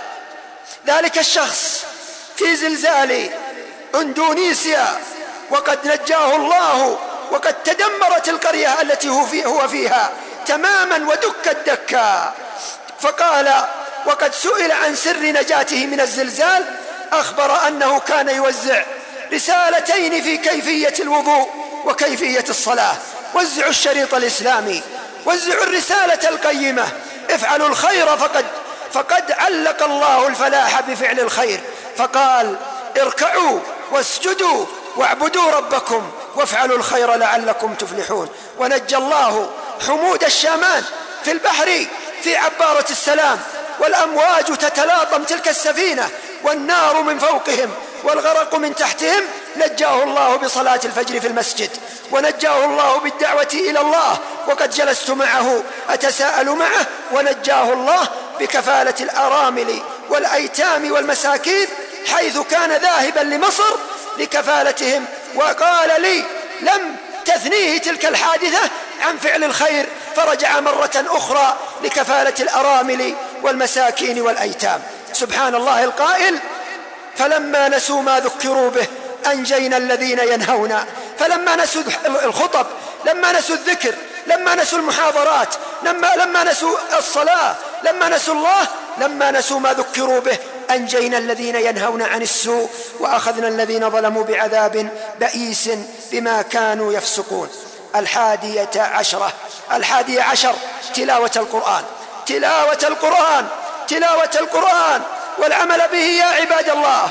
ذلك الشخص في زلزال إندونيسيا وقد نجاه الله وقد تدمرت القرية التي هو فيها تماما ودكت دكا. فقال وقد سئل عن سر نجاته من الزلزال أخبر أنه كان يوزع رسالتين في كيفية الوضوء وكيفية الصلاة. وزعوا الشريط الإسلامي، وزعوا الرسالة القيمة، افعلوا الخير فقد فقد علق الله الفلاح بفعل الخير، فقال اركعوا واسجدوا واعبدوا ربكم وافعلوا الخير لعلكم تفلحون. ونجى الله حمود الشامان في البحر في عبارة السلام والأمواج تتلاطم تلك السفينة والنار من فوقهم والغرق من تحتهم، نجاه الله بصلاة الفجر في المسجد، ونجاه الله بالدعوة إلى الله وقد جلست معه أتساءل معه، ونجاه الله بكفالة الأرامل والأيتام والمساكين حيث كان ذاهبا لمصر لكفالتهم، وقال لي لم تثنيه تلك الحادثة عن فعل الخير فرجع مرة أخرى لكفالة الأرامل والمساكين والأيتام. سبحان الله القائل فلما نسوا ما ذكروا به أنجينا الذين ينهون. فلما نسوا الخطب، لما نسوا الذكر، لما نسوا المحاضرات، لما, لما نسوا الصلاة، لما نسوا الله، لما نسوا ما ذكروا به أنجينا الذين ينهون عن السوء وأخذنا الذين ظلموا بعذاب بئيس بما كانوا يفسقون. الحادية عشرة الحادية عشر تلاوة القرآن تلاوة القرآن تلاوة القرآن والعمل به يا عباد الله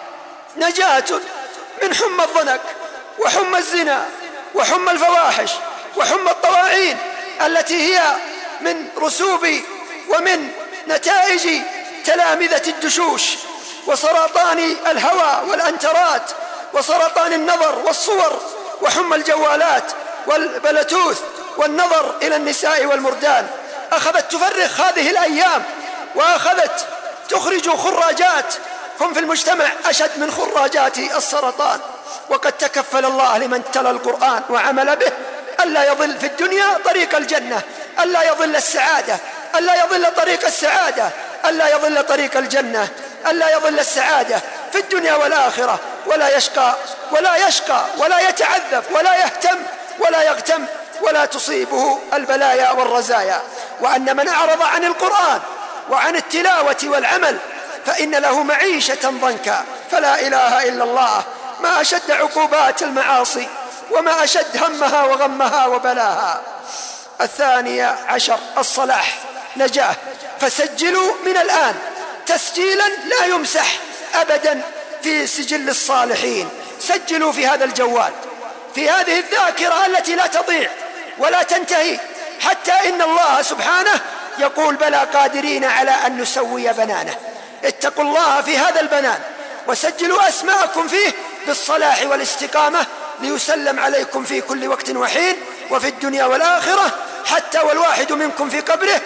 نجاة من حمى الضنك وحمى الزنا وحمى الفواحش وحمى الطواعين التي هي من رسوب ومن نتائج تلامذة الدشوش، وسرطان الهوى والأنترات، وسرطان النظر والصور، وحمى الجوالات والبلوتوث والنظر إلى النساء والمردان. أخذت تفرخ هذه الأيام وأخذت تخرج خراجات هم في المجتمع أشد من خراجات السرطان. وقد تكفل الله لمن تلا القرآن وعمل به ألا يضل في الدنيا طريق الجنة، ألا يضل السعادة، ألا يضل طريق السعادة، ألا يضل طريق الجنة، ألا يضل السعادة في الدنيا والآخرة، ولا يشقى ولا يشقى ولا يتعذب ولا يهتم ولا يغتم ولا تصيبه البلايا والرزايا. وأن من أعرض عن القرآن وعن التلاوة والعمل فإن له معيشة ضنكا. فلا إله إلا الله، ما أشد عقوبات المعاصي وما أشد همها وغمها وبلاها. الثانية عشر الصلاح نجاة، فسجلوا من الآن تسجيلا لا يمسح أبدا في سجل الصالحين. سجلوا في هذا الجوال، في هذه الذاكرة التي لا تضيع ولا تنتهي، حتى إن الله سبحانه يقول بلى قادرين على أن نسوي بنانه. اتقوا الله في هذا البنان وسجلوا أسماءكم فيه بالصلاح والاستقامة ليسلم عليكم في كل وقت وحين وفي الدنيا والآخرة، حتى والواحد منكم في قبره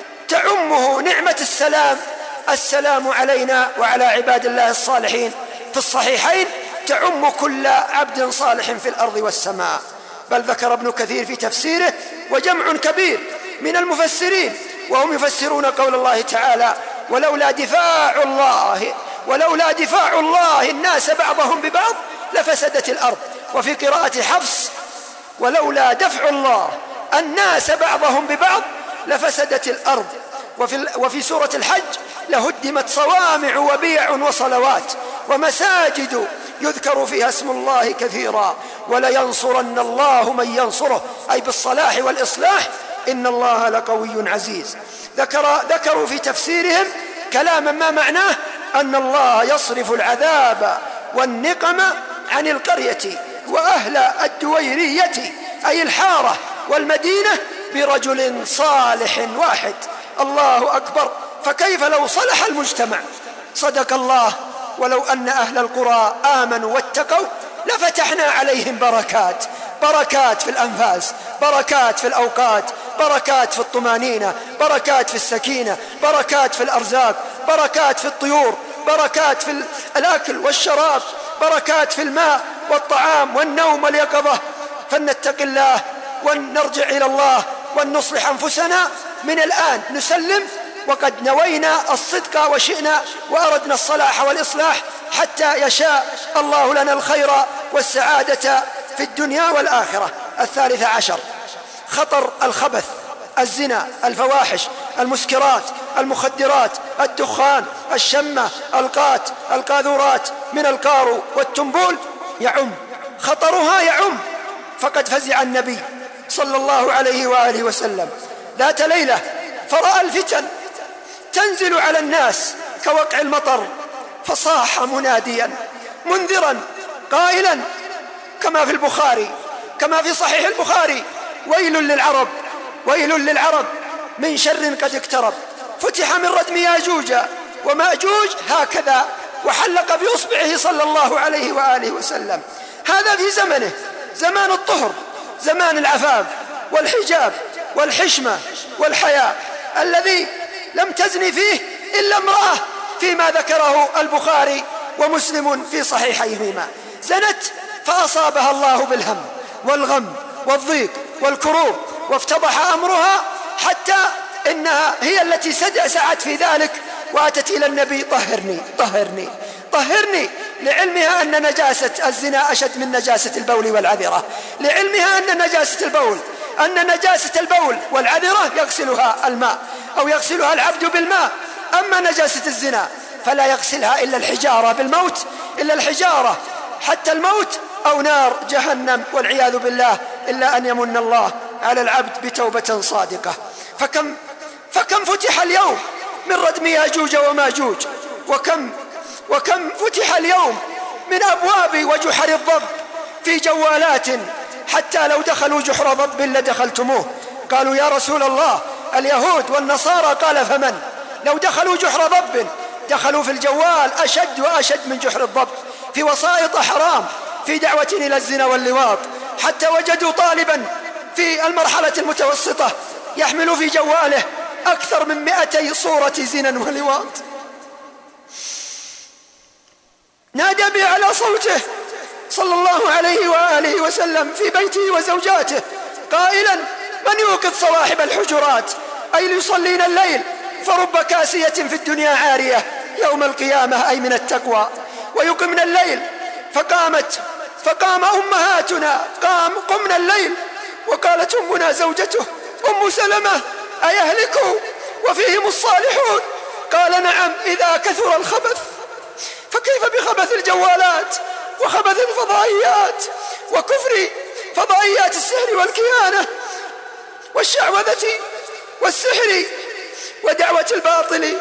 تعمه نعمة السلام. السلام علينا وعلى عباد الله الصالحين في الصحيحين تعم كل عبد صالح في الأرض والسماء. بل ذكر ابن كثير في تفسيره وجمع كبير من المفسرين وهم يفسرون قول الله تعالى ولولا دفاع الله ولولا دفاع الله الناس بعضهم ببعض لفسدت الأرض. وفي قراءة حفص ولولا دفع الله الناس بعضهم ببعض لفسدت الأرض. وفي, وفي سورة الحج لهدمت صوامع وبيع وصلوات ومساجد يذكر فيها اسم الله كثيرا ولينصرن الله من ينصره، أي بالصلاح والإصلاح إن الله لقوي عزيز. ذكر ذكروا في تفسيرهم كلاما ما معناه أن الله يصرف العذاب والنقم عن القرية وأهل الدويرية أي الحارة والمدينة برجل صالح واحد. الله أكبر. فكيف لو صلح المجتمع؟ صدق الله. ولو أن أهل القرى آمنوا واتقوا لفتحنا عليهم بركات، بركات في الأنفاس، بركات في الأوقات، بركات في الطمانينة، بركات في السكينة، بركات في الأرزاق، بركات في الطيور، بركات في الأكل والشراب، بركات في الماء والطعام والنوم واليقظة. فلنتق الله ونرجع إلى الله ونصلح أنفسنا من الآن. نسلم وقد نوينا الصدق وشئنا وأردنا الصلاح والإصلاح حتى يشاء الله لنا الخير والسعادة في الدنيا والآخرة. الثالث عشر خطر الخبث، الزنا، الفواحش، المسكرات، المخدرات، الدخان، الشمة، القات، القاذورات من القارو والتنبول يعم، خطرها يعم. فقد فزع النبي صلى الله عليه وآله وسلم ذات ليلة فرأى الفتن تنزل على الناس كوقع المطر، فصاح مناديا منذرا قائلا كما في البخاري كما في صحيح البخاري: ويل للعرب، ويل للعرب من شر قد اقترب. فتح من ردم ياجوج وماجوج هكذا، وحلق بإصبعه صلى الله عليه وآله وسلم. هذا في زمنه، زمان الطهر، زمان العفاف والحجاب والحشمة والحياء، الذي لم تزن فيه إلا امرأة، فيما ذكره البخاري ومسلم في صحيحيهما. زنت فأصابها الله بالهم والغم والضيق والكروب، وافتضح أمرها حتى إنها هي التي سعت في ذلك وأتت إلى النبي: طهرني طهرني طهرني، لعلمها أن نجاسة الزنا أشد من نجاسة البول والعذرة، لعلمها أن نجاسة البول أن نجاسة البول والعذرة يغسلها الماء أو يغسلها العبد بالماء، أما نجاسة الزنا فلا يغسلها إلا الحجارة بالموت، إلا الحجارة حتى الموت أو نار جهنم والعياذ بالله، إلا أن يمن الله على العبد بتوبة صادقة. فكم فكم فتح اليوم من ردم ياجوج وماجوج، وكم وكم فتح اليوم من أبواب وجحر الضب في جوالات، حتى لو دخلوا جحر ضب لدخلتموه. قالوا: يا رسول الله اليهود والنصارى. قال: فمن؟ لو دخلوا جحر ضب دخلوا في الجوال أشد وأشد من جحر الضب، في وسائط حرام، في دعوة إلى الزنا واللواط، حتى وجدوا طالبا في المرحلة المتوسطة يحمل في جواله أكثر من مئتي صورة زنا ولواط. نادى به على صوته صلى الله عليه وآله وسلم في بيته وزوجاته قائلا: من يوقظ صواحب الحجرات أي ليصلين الليل، فرب كاسية في الدنيا عارية يوم القيامة، أي من التقوى، ويقمن الليل. فقامت فقام أمهاتنا قام قمنا الليل، وقالت أمنا زوجته أم سلمة: أيهلكوا وفيهم الصالحون؟ قال: نعم، إذا كثر الخبث. فكيف بخبث الجوالات وخبث الفضائيات وكفر فضائيات السحر والكهانة والشعوذة والسحر ودعوة الباطل؟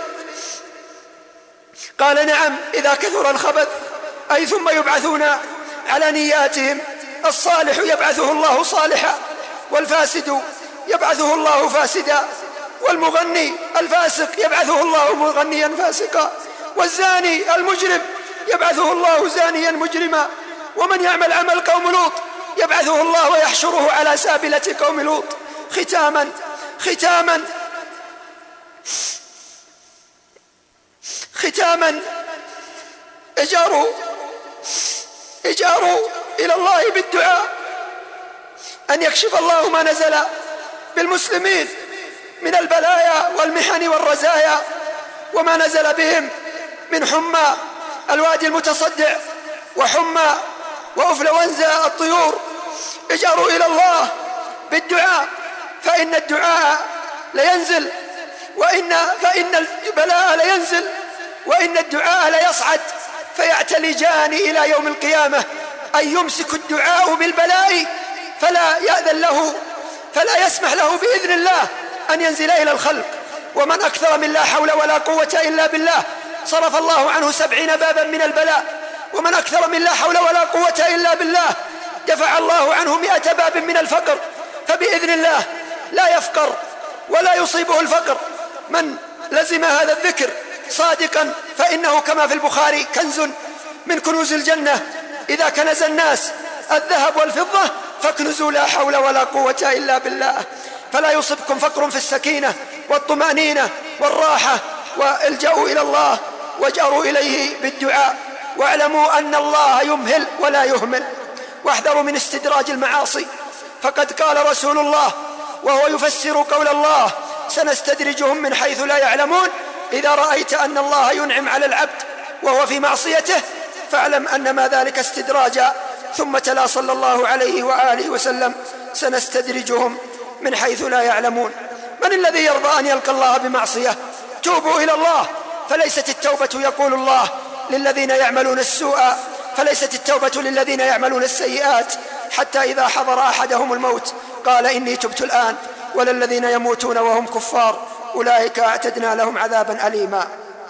قال: نعم، إذا كثر الخبث، أي ثم يبعثون على نياتهم. الصالح يبعثه الله صالحا، والفاسد يبعثه الله فاسدا، والمغني الفاسق يبعثه الله مغنيا فاسقا، والزاني المجرم يبعثه الله زانيا مجرما، ومن يعمل عمل قوم لوط يبعثه الله ويحشره على سابلة قوم لوط. ختاما ختاما ختاما اجاروا اجاروا إلى الله بالدعاء أن يكشف الله ما نزل بالمسلمين من البلايا والمحن والرزايا، وما نزل بهم من حمى الوادي المتصدع وحمى وأفلونزا الطيور. اجاروا إلى الله بالدعاء، فإن الدعاء لينزل، وإن فإن البلاء لينزل، وإن الدعاء ليصعد فيعتلجان إلى يوم القيامة. أن يمسك الدعاء بالبلاء فلا يأذن له، فلا يسمح له بإذن الله أن ينزل إلى الخلق. ومن أكثر من لا حول ولا قوة إلا بالله صرف الله عنه سبعين بابا من البلاء، ومن أكثر من لا حول ولا قوة إلا بالله دفع الله عنه مئة باب من الفقر. فبإذن الله لا يفقر ولا يصيبه الفقر من لزم هذا الذكر صادقا، فإنه كما في البخاري كنز من كنوز الجنة إذا كنز الناس الذهب والفضة فاكنزوا لا حول ولا قوة إلا بالله، فلا يصبكم فقر في السكينة والطمأنينة والراحة، والجأوا إلى الله واجأروا إليه بالدعاء، واعلموا أن الله يمهل ولا يهمل، واحذروا من استدراج المعاصي، فقد قال رسول الله وهو يفسر قول الله سنستدرجهم من حيث لا يعلمون: إذا رأيت أن الله ينعم على العبد وهو في معصيته فاعلم أن ما ذلك استدراجا. ثم تلا صلى الله عليه وآله وسلم: سنستدرجهم من حيث لا يعلمون. من الذي يرضى أن يلقى الله بمعصية؟ توبوا إلى الله، فليست التوبة يقول الله للذين يعملون السوء، فليست التوبة للذين يعملون السيئات حتى إذا حضر أحدهم الموت قال إني تبت الآن، ولا الذين يموتون وهم كفار أولئك أعتدنا لهم عذابا أليما.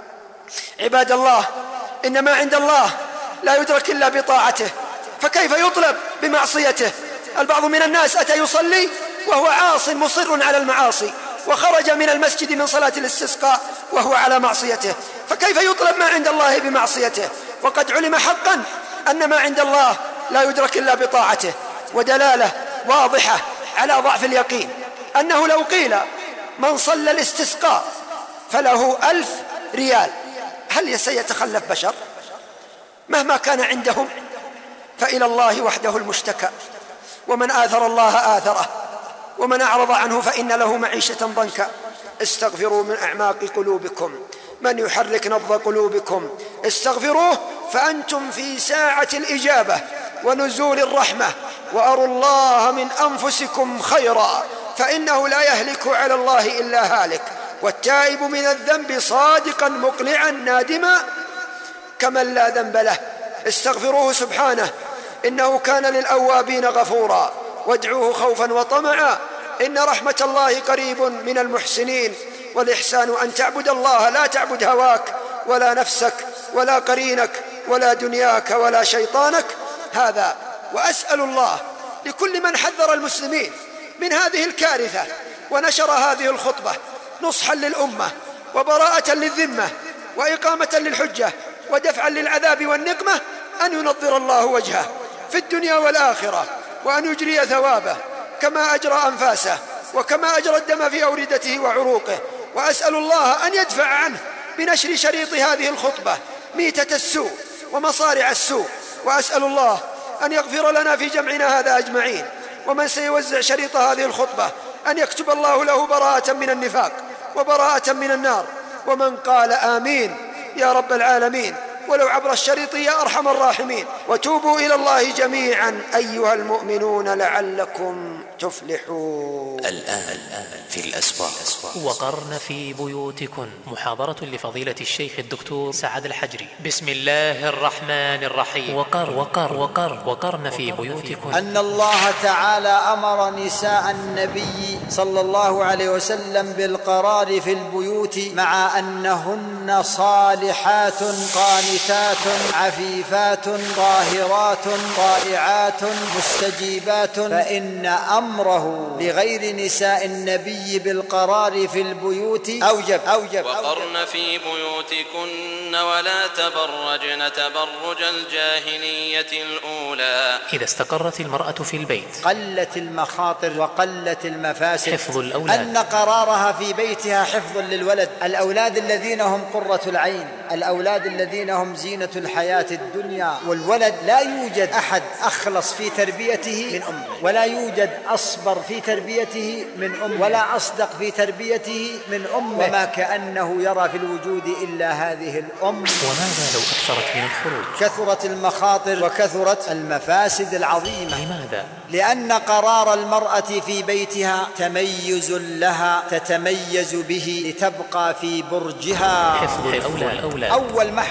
عباد الله، إن ما عند الله لا يدرك إلا بطاعته، فكيف يطلب بمعصيته؟ البعض من الناس أتى يصلي وهو عاص مصر على المعاصي، وخرج من المسجد من صلاة الاستسقاء وهو على معصيته، فكيف يطلب ما عند الله بمعصيته؟ وقد علم حقا أن ما عند الله لا يدرك إلا بطاعته. ودلالة واضحة على ضعف اليقين أنه لو قيل من صلى الاستسقاء فله ألف ريال، هل سيتخلف بشر؟ مهما كان عندهم فإلى الله وحده المشتكى، ومن آثر الله آثره، ومن أعرض عنه فإن له معيشة ضنكا. استغفروا من أعماق قلوبكم من يحرك نبض قلوبكم، استغفروه فأنتم في ساعة الإجابة ونزول الرحمة، وأروا الله من أنفسكم خيرا، فإنه لا يهلك على الله إلا هالك. والتائب من الذنب صادقا مقلعا نادما كمن لا ذنب له. استغفروه سبحانه إنه كان للأوابين غفورا، وادعوه خوفا وطمعا إن رحمة الله قريب من المحسنين. والإحسان أن تعبد الله لا تعبد هواك ولا نفسك ولا قرينك ولا دنياك ولا شيطانك. هذا وأسأل الله لكل من حذر المسلمين من هذه الكارثة ونشر هذه الخطبة نصحا للأمة وبراءة للذمة وإقامة للحجة ودفعا للعذاب والنقمة أن ينظر الله وجهه في الدنيا والآخرة، وأن يجري ثوابه كما أجرى أنفاسه وكما أجرى الدم في أوردته وعروقه. وأسأل الله أن يدفع عنه بنشر شريط هذه الخطبة ميتة السوء ومصارع السوء. وأسأل الله أن يغفر لنا في جمعنا هذا أجمعين، ومن سيوزع شريط هذه الخطبة أن يكتب الله له براءة من النفاق وبراءة من النار. ومن قال آمين يا رب العالمين ولو عبر الشريط يا أرحم الراحمين. وتوبوا إلى الله جميعا أيها المؤمنون لعلكم تفلحون. الآن في الأسواق. وقرن في بيوتكن، محاضرة لفضيلة الشيخ الدكتور سعد الحجري. بسم الله الرحمن الرحيم. وقر وقر وقر وقرن في بيوتكن. أن الله تعالى أمر نساء النبي صلى الله عليه وسلم بالقرار في البيوت مع أنهن صالحات قانتات عفيفات طاهرات طائعات مستجيبات، فإن أمره لغير نساء النبي بالقرار في البيوت أوجب, أوجب وقرن في بيوتكن ولا تبرجن تبرج الجاهلية الأولى. إذا استقرت المرأة في البيت قلت المخاطر وقلت المفاسد. حفظ الأولاد، أن قرارها في بيتها حفظ للولد، الأولاد الذين هم قرة العين، الأولاد الذين هم زينة الحياة الدنيا. والولد لا يوجد أحد أخلص في تربيته من أمه، ولا يوجد أصبر في تربيته من أمه، ولا أصدق في تربيته من أمه، وما كأنه يرى في الوجود إلا هذه الأم. وماذا لو أكثرت من الخروج؟ كثرت المخاطر وكثرت المفاسد العظيمة. لماذا؟ لأن قرار المرأة في بيتها تميز لها تتميز به لتبقى في برجها. حفظ الأولاد. أول محضن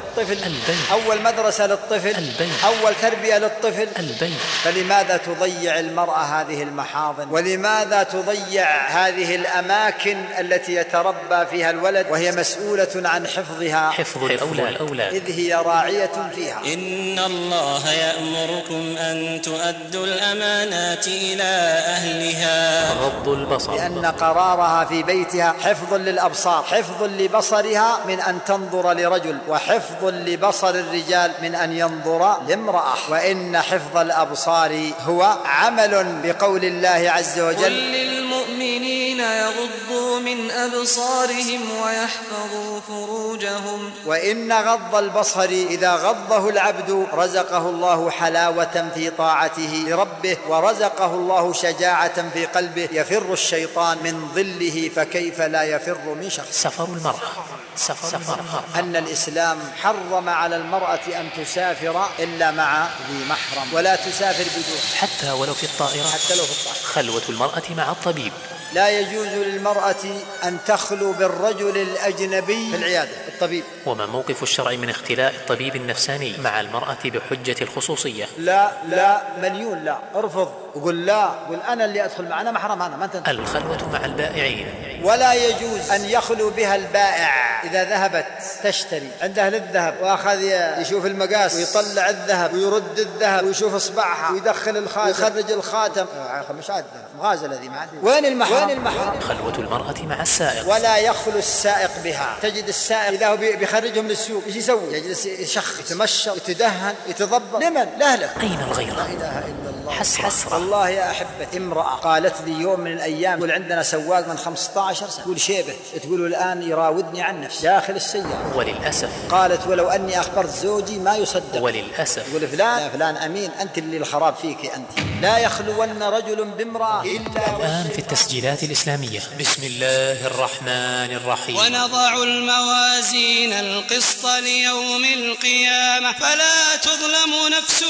للطفل البيت. أول مدرسة للطفل البيت. أول تربية للطفل البيت. فلماذا تضيع المرأة هذه المحاضن؟ ولماذا تضيع هذه الأماكن التي يتربى فيها الولد وهي مسؤولة عن حفظها؟ حفظ الأولاد إذ هي راعية فيها. إن الله يأمركم أن تؤدوا الأمانات إلى أهلها. غض البصر. لأن قرارها في بيتها حفظ للأبصار، حفظ لبصرها من أن تنظر لرجل، وحفظ لبصر الرجال من أن ينظر لامرأة. وإن حفظ الأبصار هو عمل بقول الله عز وجل: قل للمؤمنين يغضوا من أبصارهم ويحفظوا فروجهم. وإن غض البصر إذا غضه العبد رزقه الله حلاوة في طاعته لربه، ورزقه الله شجاعة في قلبه، يفر الشيطان من ظله فكيف لا يفر من شخص. سفر المرأة. سفر المرأة. أن الإسلام حرم على المرأة أن تسافر إلا مع ذي محرم، ولا تسافر بدون، حتى ولو في الطائرة. حتى لو في الطائرة. خلوة المرأة مع الطبيب. لا يجوز للمرأة أن تخلو بالرجل الأجنبي في العيادة، الطبيب. وما موقف الشرع من اختلاء الطبيب النفساني مع المرأة بحجة الخصوصية؟ لا لا مليون لا، ارفض وقل لا، قل أنا اللي أدخل معنا محرم، أنا ما أنت. الخلوة مع البائعين. ولا يجوز أن يخلو بها البائع إذا ذهبت تشتري عنده للذهب وأخذ يشوف المقاس ويطلع الذهب ويرد الذهب ويشوف إصبعها ويدخل الخاتم ويخرج الخاتم، مش عاد مغازل هذه معاد. وين المحرم؟ وين المحرم؟ خلوة المرأة مع السائق. ولا يخلو السائق بها. تجد السائق إذا هو بيخرجهم للسوق إيش يسوي؟ يجلس يشخ يتمشى يتدهن يتضبط. لمن؟ لأهله. أين الغيرة؟ لا إله إلا الله. حسرة. حسرة. الله يا أحبتي، امرأة قالت لي يوم من الأيام، تقول عندنا سواق من خمسة عشر سنة، تقول شيبه، تقول الآن يراودني عن نفسي داخل السيارة. وللأسف. قالت ولو أني أخبرت زوجي ما يصدق. وللأسف. تقول فلان فلان أمين، أنت اللي الخراب فيك أنت. لا يخلون رجل بامرأة إلا. الآن في التسجيلات الإسلامية. بسم الله الرحمن الرحيم. ونضع الموازين القسط ليوم القيامة فلا تظلم نفس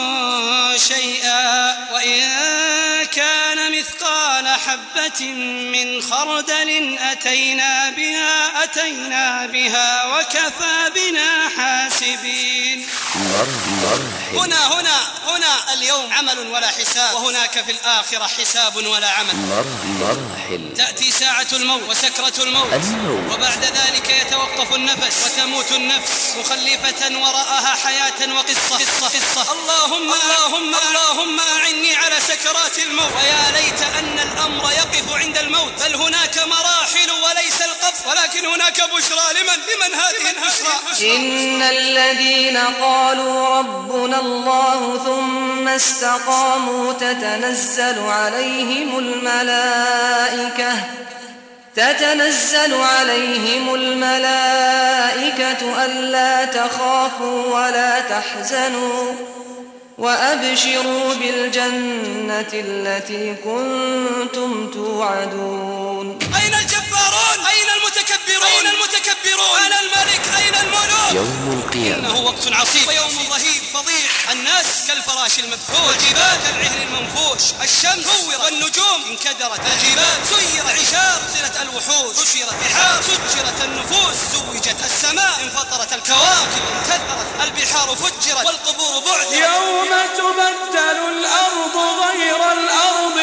شيئا وإن كان مثقال حبة من خردل أتينا بها أتينا بها وكفى بنا حاسبين. هنا هنا هنا اليوم عمل ولا حساب، وهناك في الآخرة حساب ولا عمل. مراحل. تأتي ساعة الموت وسكرة الموت, الموت وبعد ذلك يتوقف النفس وتموت النفس مخلفة وراءها حياة وقصة قصة قصة. اللهم اللهم اللهم أعني على سكرات الموت. ويا ليت أن الأمر يقف عند الموت، بل هناك مراحل وليس القف، ولكن هناك بشرى. لمن لمن هذه البشرى؟ إن الذين قالوا ربنا الله ثم استقاموا تتنزل عليهم الملائكة تتنزل عليهم الملائكة ألا تخافوا ولا تحزنوا وأبشروا بالجنة التي كنتم توعدون. أين الجبارون؟ أين المتكبرون؟ أين المتكبرون؟ أنا الملك، أين الملوك؟ يوم القيامة إنه وقت عصيب ويوم رهيب فظيع. الناس كالفراش المبثوث، والجبال كالعهن المنفوش، الشمس كورت والنجوم انكدرت، الجبال سيرت عشار، سلت الوحوش، نشرت بحار، سجرت النفوس، زوجت السماء، انفطرت الكواكب، انتثرت البحار، فجرت والقبور بعثرت. يوم تبدل الأرض غير الأرض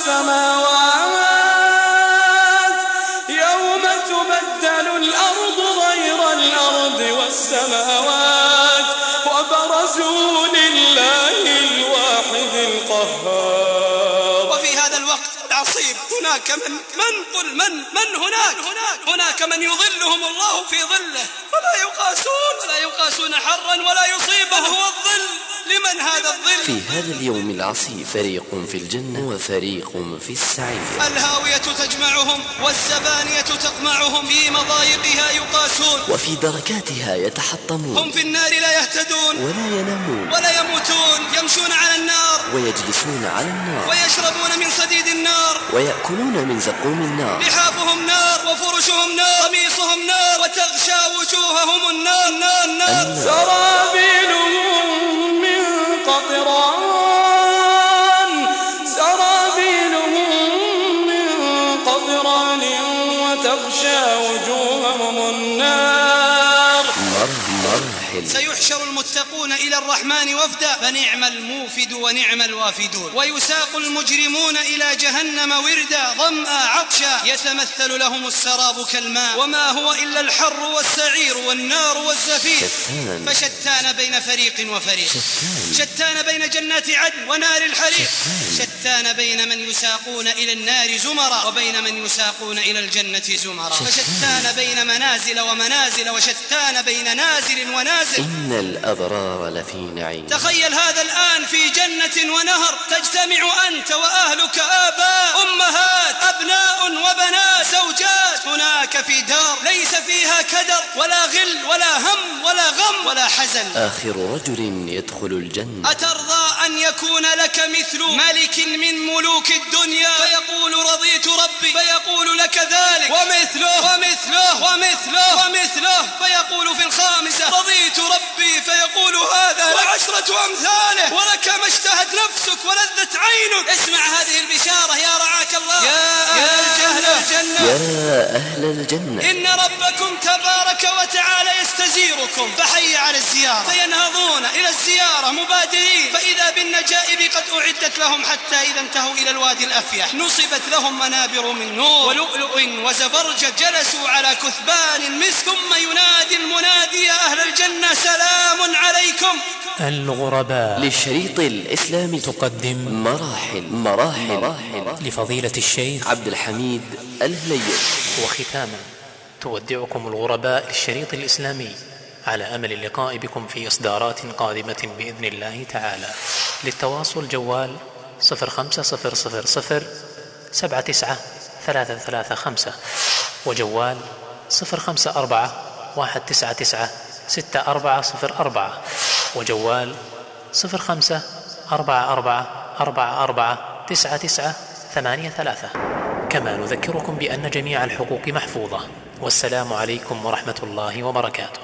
والسماوات، يوم تبدل الأرض غير الأرض والسماوات وبرزوا لله الواحد القهار. وفي هذا الوقت العصيب هناك من من قل من من هناك هناك من يظلهم الله في ظله، فلا يقاسون ولا يقاسون حرا ولا يصيبه هو الظل. لمن هذا الظل؟ في هذا اليوم العصيب فريق في الجنة وفريق في السعير. الهاوية تجمعهم والزبانية تقمعهم، في مضايقها يقاسون وفي دركاتها يتحطمون، هم في النار لا يهتدون ولا ينامون ولا يموتون، يمشون على النار ويجلسون على النار ويشربون من صديد النار ويأكلون من زقوم النار. لحافهم نار وفرشهم نار قميصهم نار وتغشى وجوههم النار نار نار. سرابيلهم من قطران سرابيلهم من قطران وتغشى وجوههم النار. مراحل. مراحل. سيحشر المتقون إلى الرحمن وفدا فنعم الموفد ونعم الوافدون، ويساق المجرمون إلى جهنم وردا ظمأ عطشا يتمثل لهم السراب كالماء وما هو إلا الحر والسعير والنار والزفير. فشتان بين فريق وفريق، شتان, شتان بين جنات عدن ونار الحريق، شتان, شتان بين من يساقون إلى النار زمرا وبين من يساقون إلى الجنة زمرا، فشتان بين منازل ومنازل وشتان بين نازل ونازل. إن الأبرار لفي نعيم. تخيل هذا الآن في جنة ونهر، تجتمع أنت وأهلك آباء أمهات أبناء وبنات زوجات، هناك في دار ليس فيها كدر ولا غل ولا هم ولا غم ولا حزن. آخر رجل يدخل الجنة. أترضى أن يكون لك مثل ملك من ملوك الدنيا فيقول رضيت ربي، فيقول لك ذلك ومثله ومثله ومثله ومثله، فيقول في الخامسة رضيت ربي، فيقول هذا وعشرة أمثاله ولك ما اشتهت نفسك ولذت عينك. اسمع هذه البشارة يا رعاك الله يا أهل الجنة، يا أهل الجنة، إن ربكم تبارك وتعالى يستزيركم، فحي على الزيارة، فينهضون إلى الزيارة مبادرين، فإذا بالنجائب قد أعدت لهم، حتى إذا انتهوا إلى الوادي الأفيح نصبت لهم منابر من نور ولؤلؤ وزبرجد، جلسوا على كثبان مسك، ثم ينادي المنادي يا أهل الجنة سلام عليكم. الغرباء للشريط الإسلامي تقدم مراحل مراحل, مراحل لفضيلة الشيخ عبد الحميد الهليل. وختاما تودعكم الغرباء للشريط الإسلامي على أمل اللقاء بكم في إصدارات قادمة بإذن الله تعالى. للتواصل جوال صفر خمسة صفر صفر صفر سبعة تسعة ثلاثة ثلاثة خمسة، وجوال صفر خمسة أربعة واحد تسعة تسعة ستة أربعة صفر أربعة، وجوال صفر خمسة أربعة أربعة أربعة أربعة تسعة تسعة ثمانية ثلاثة. كما نذكركم بأن جميع الحقوق محفوظة. والسلام عليكم ورحمة الله وبركاته.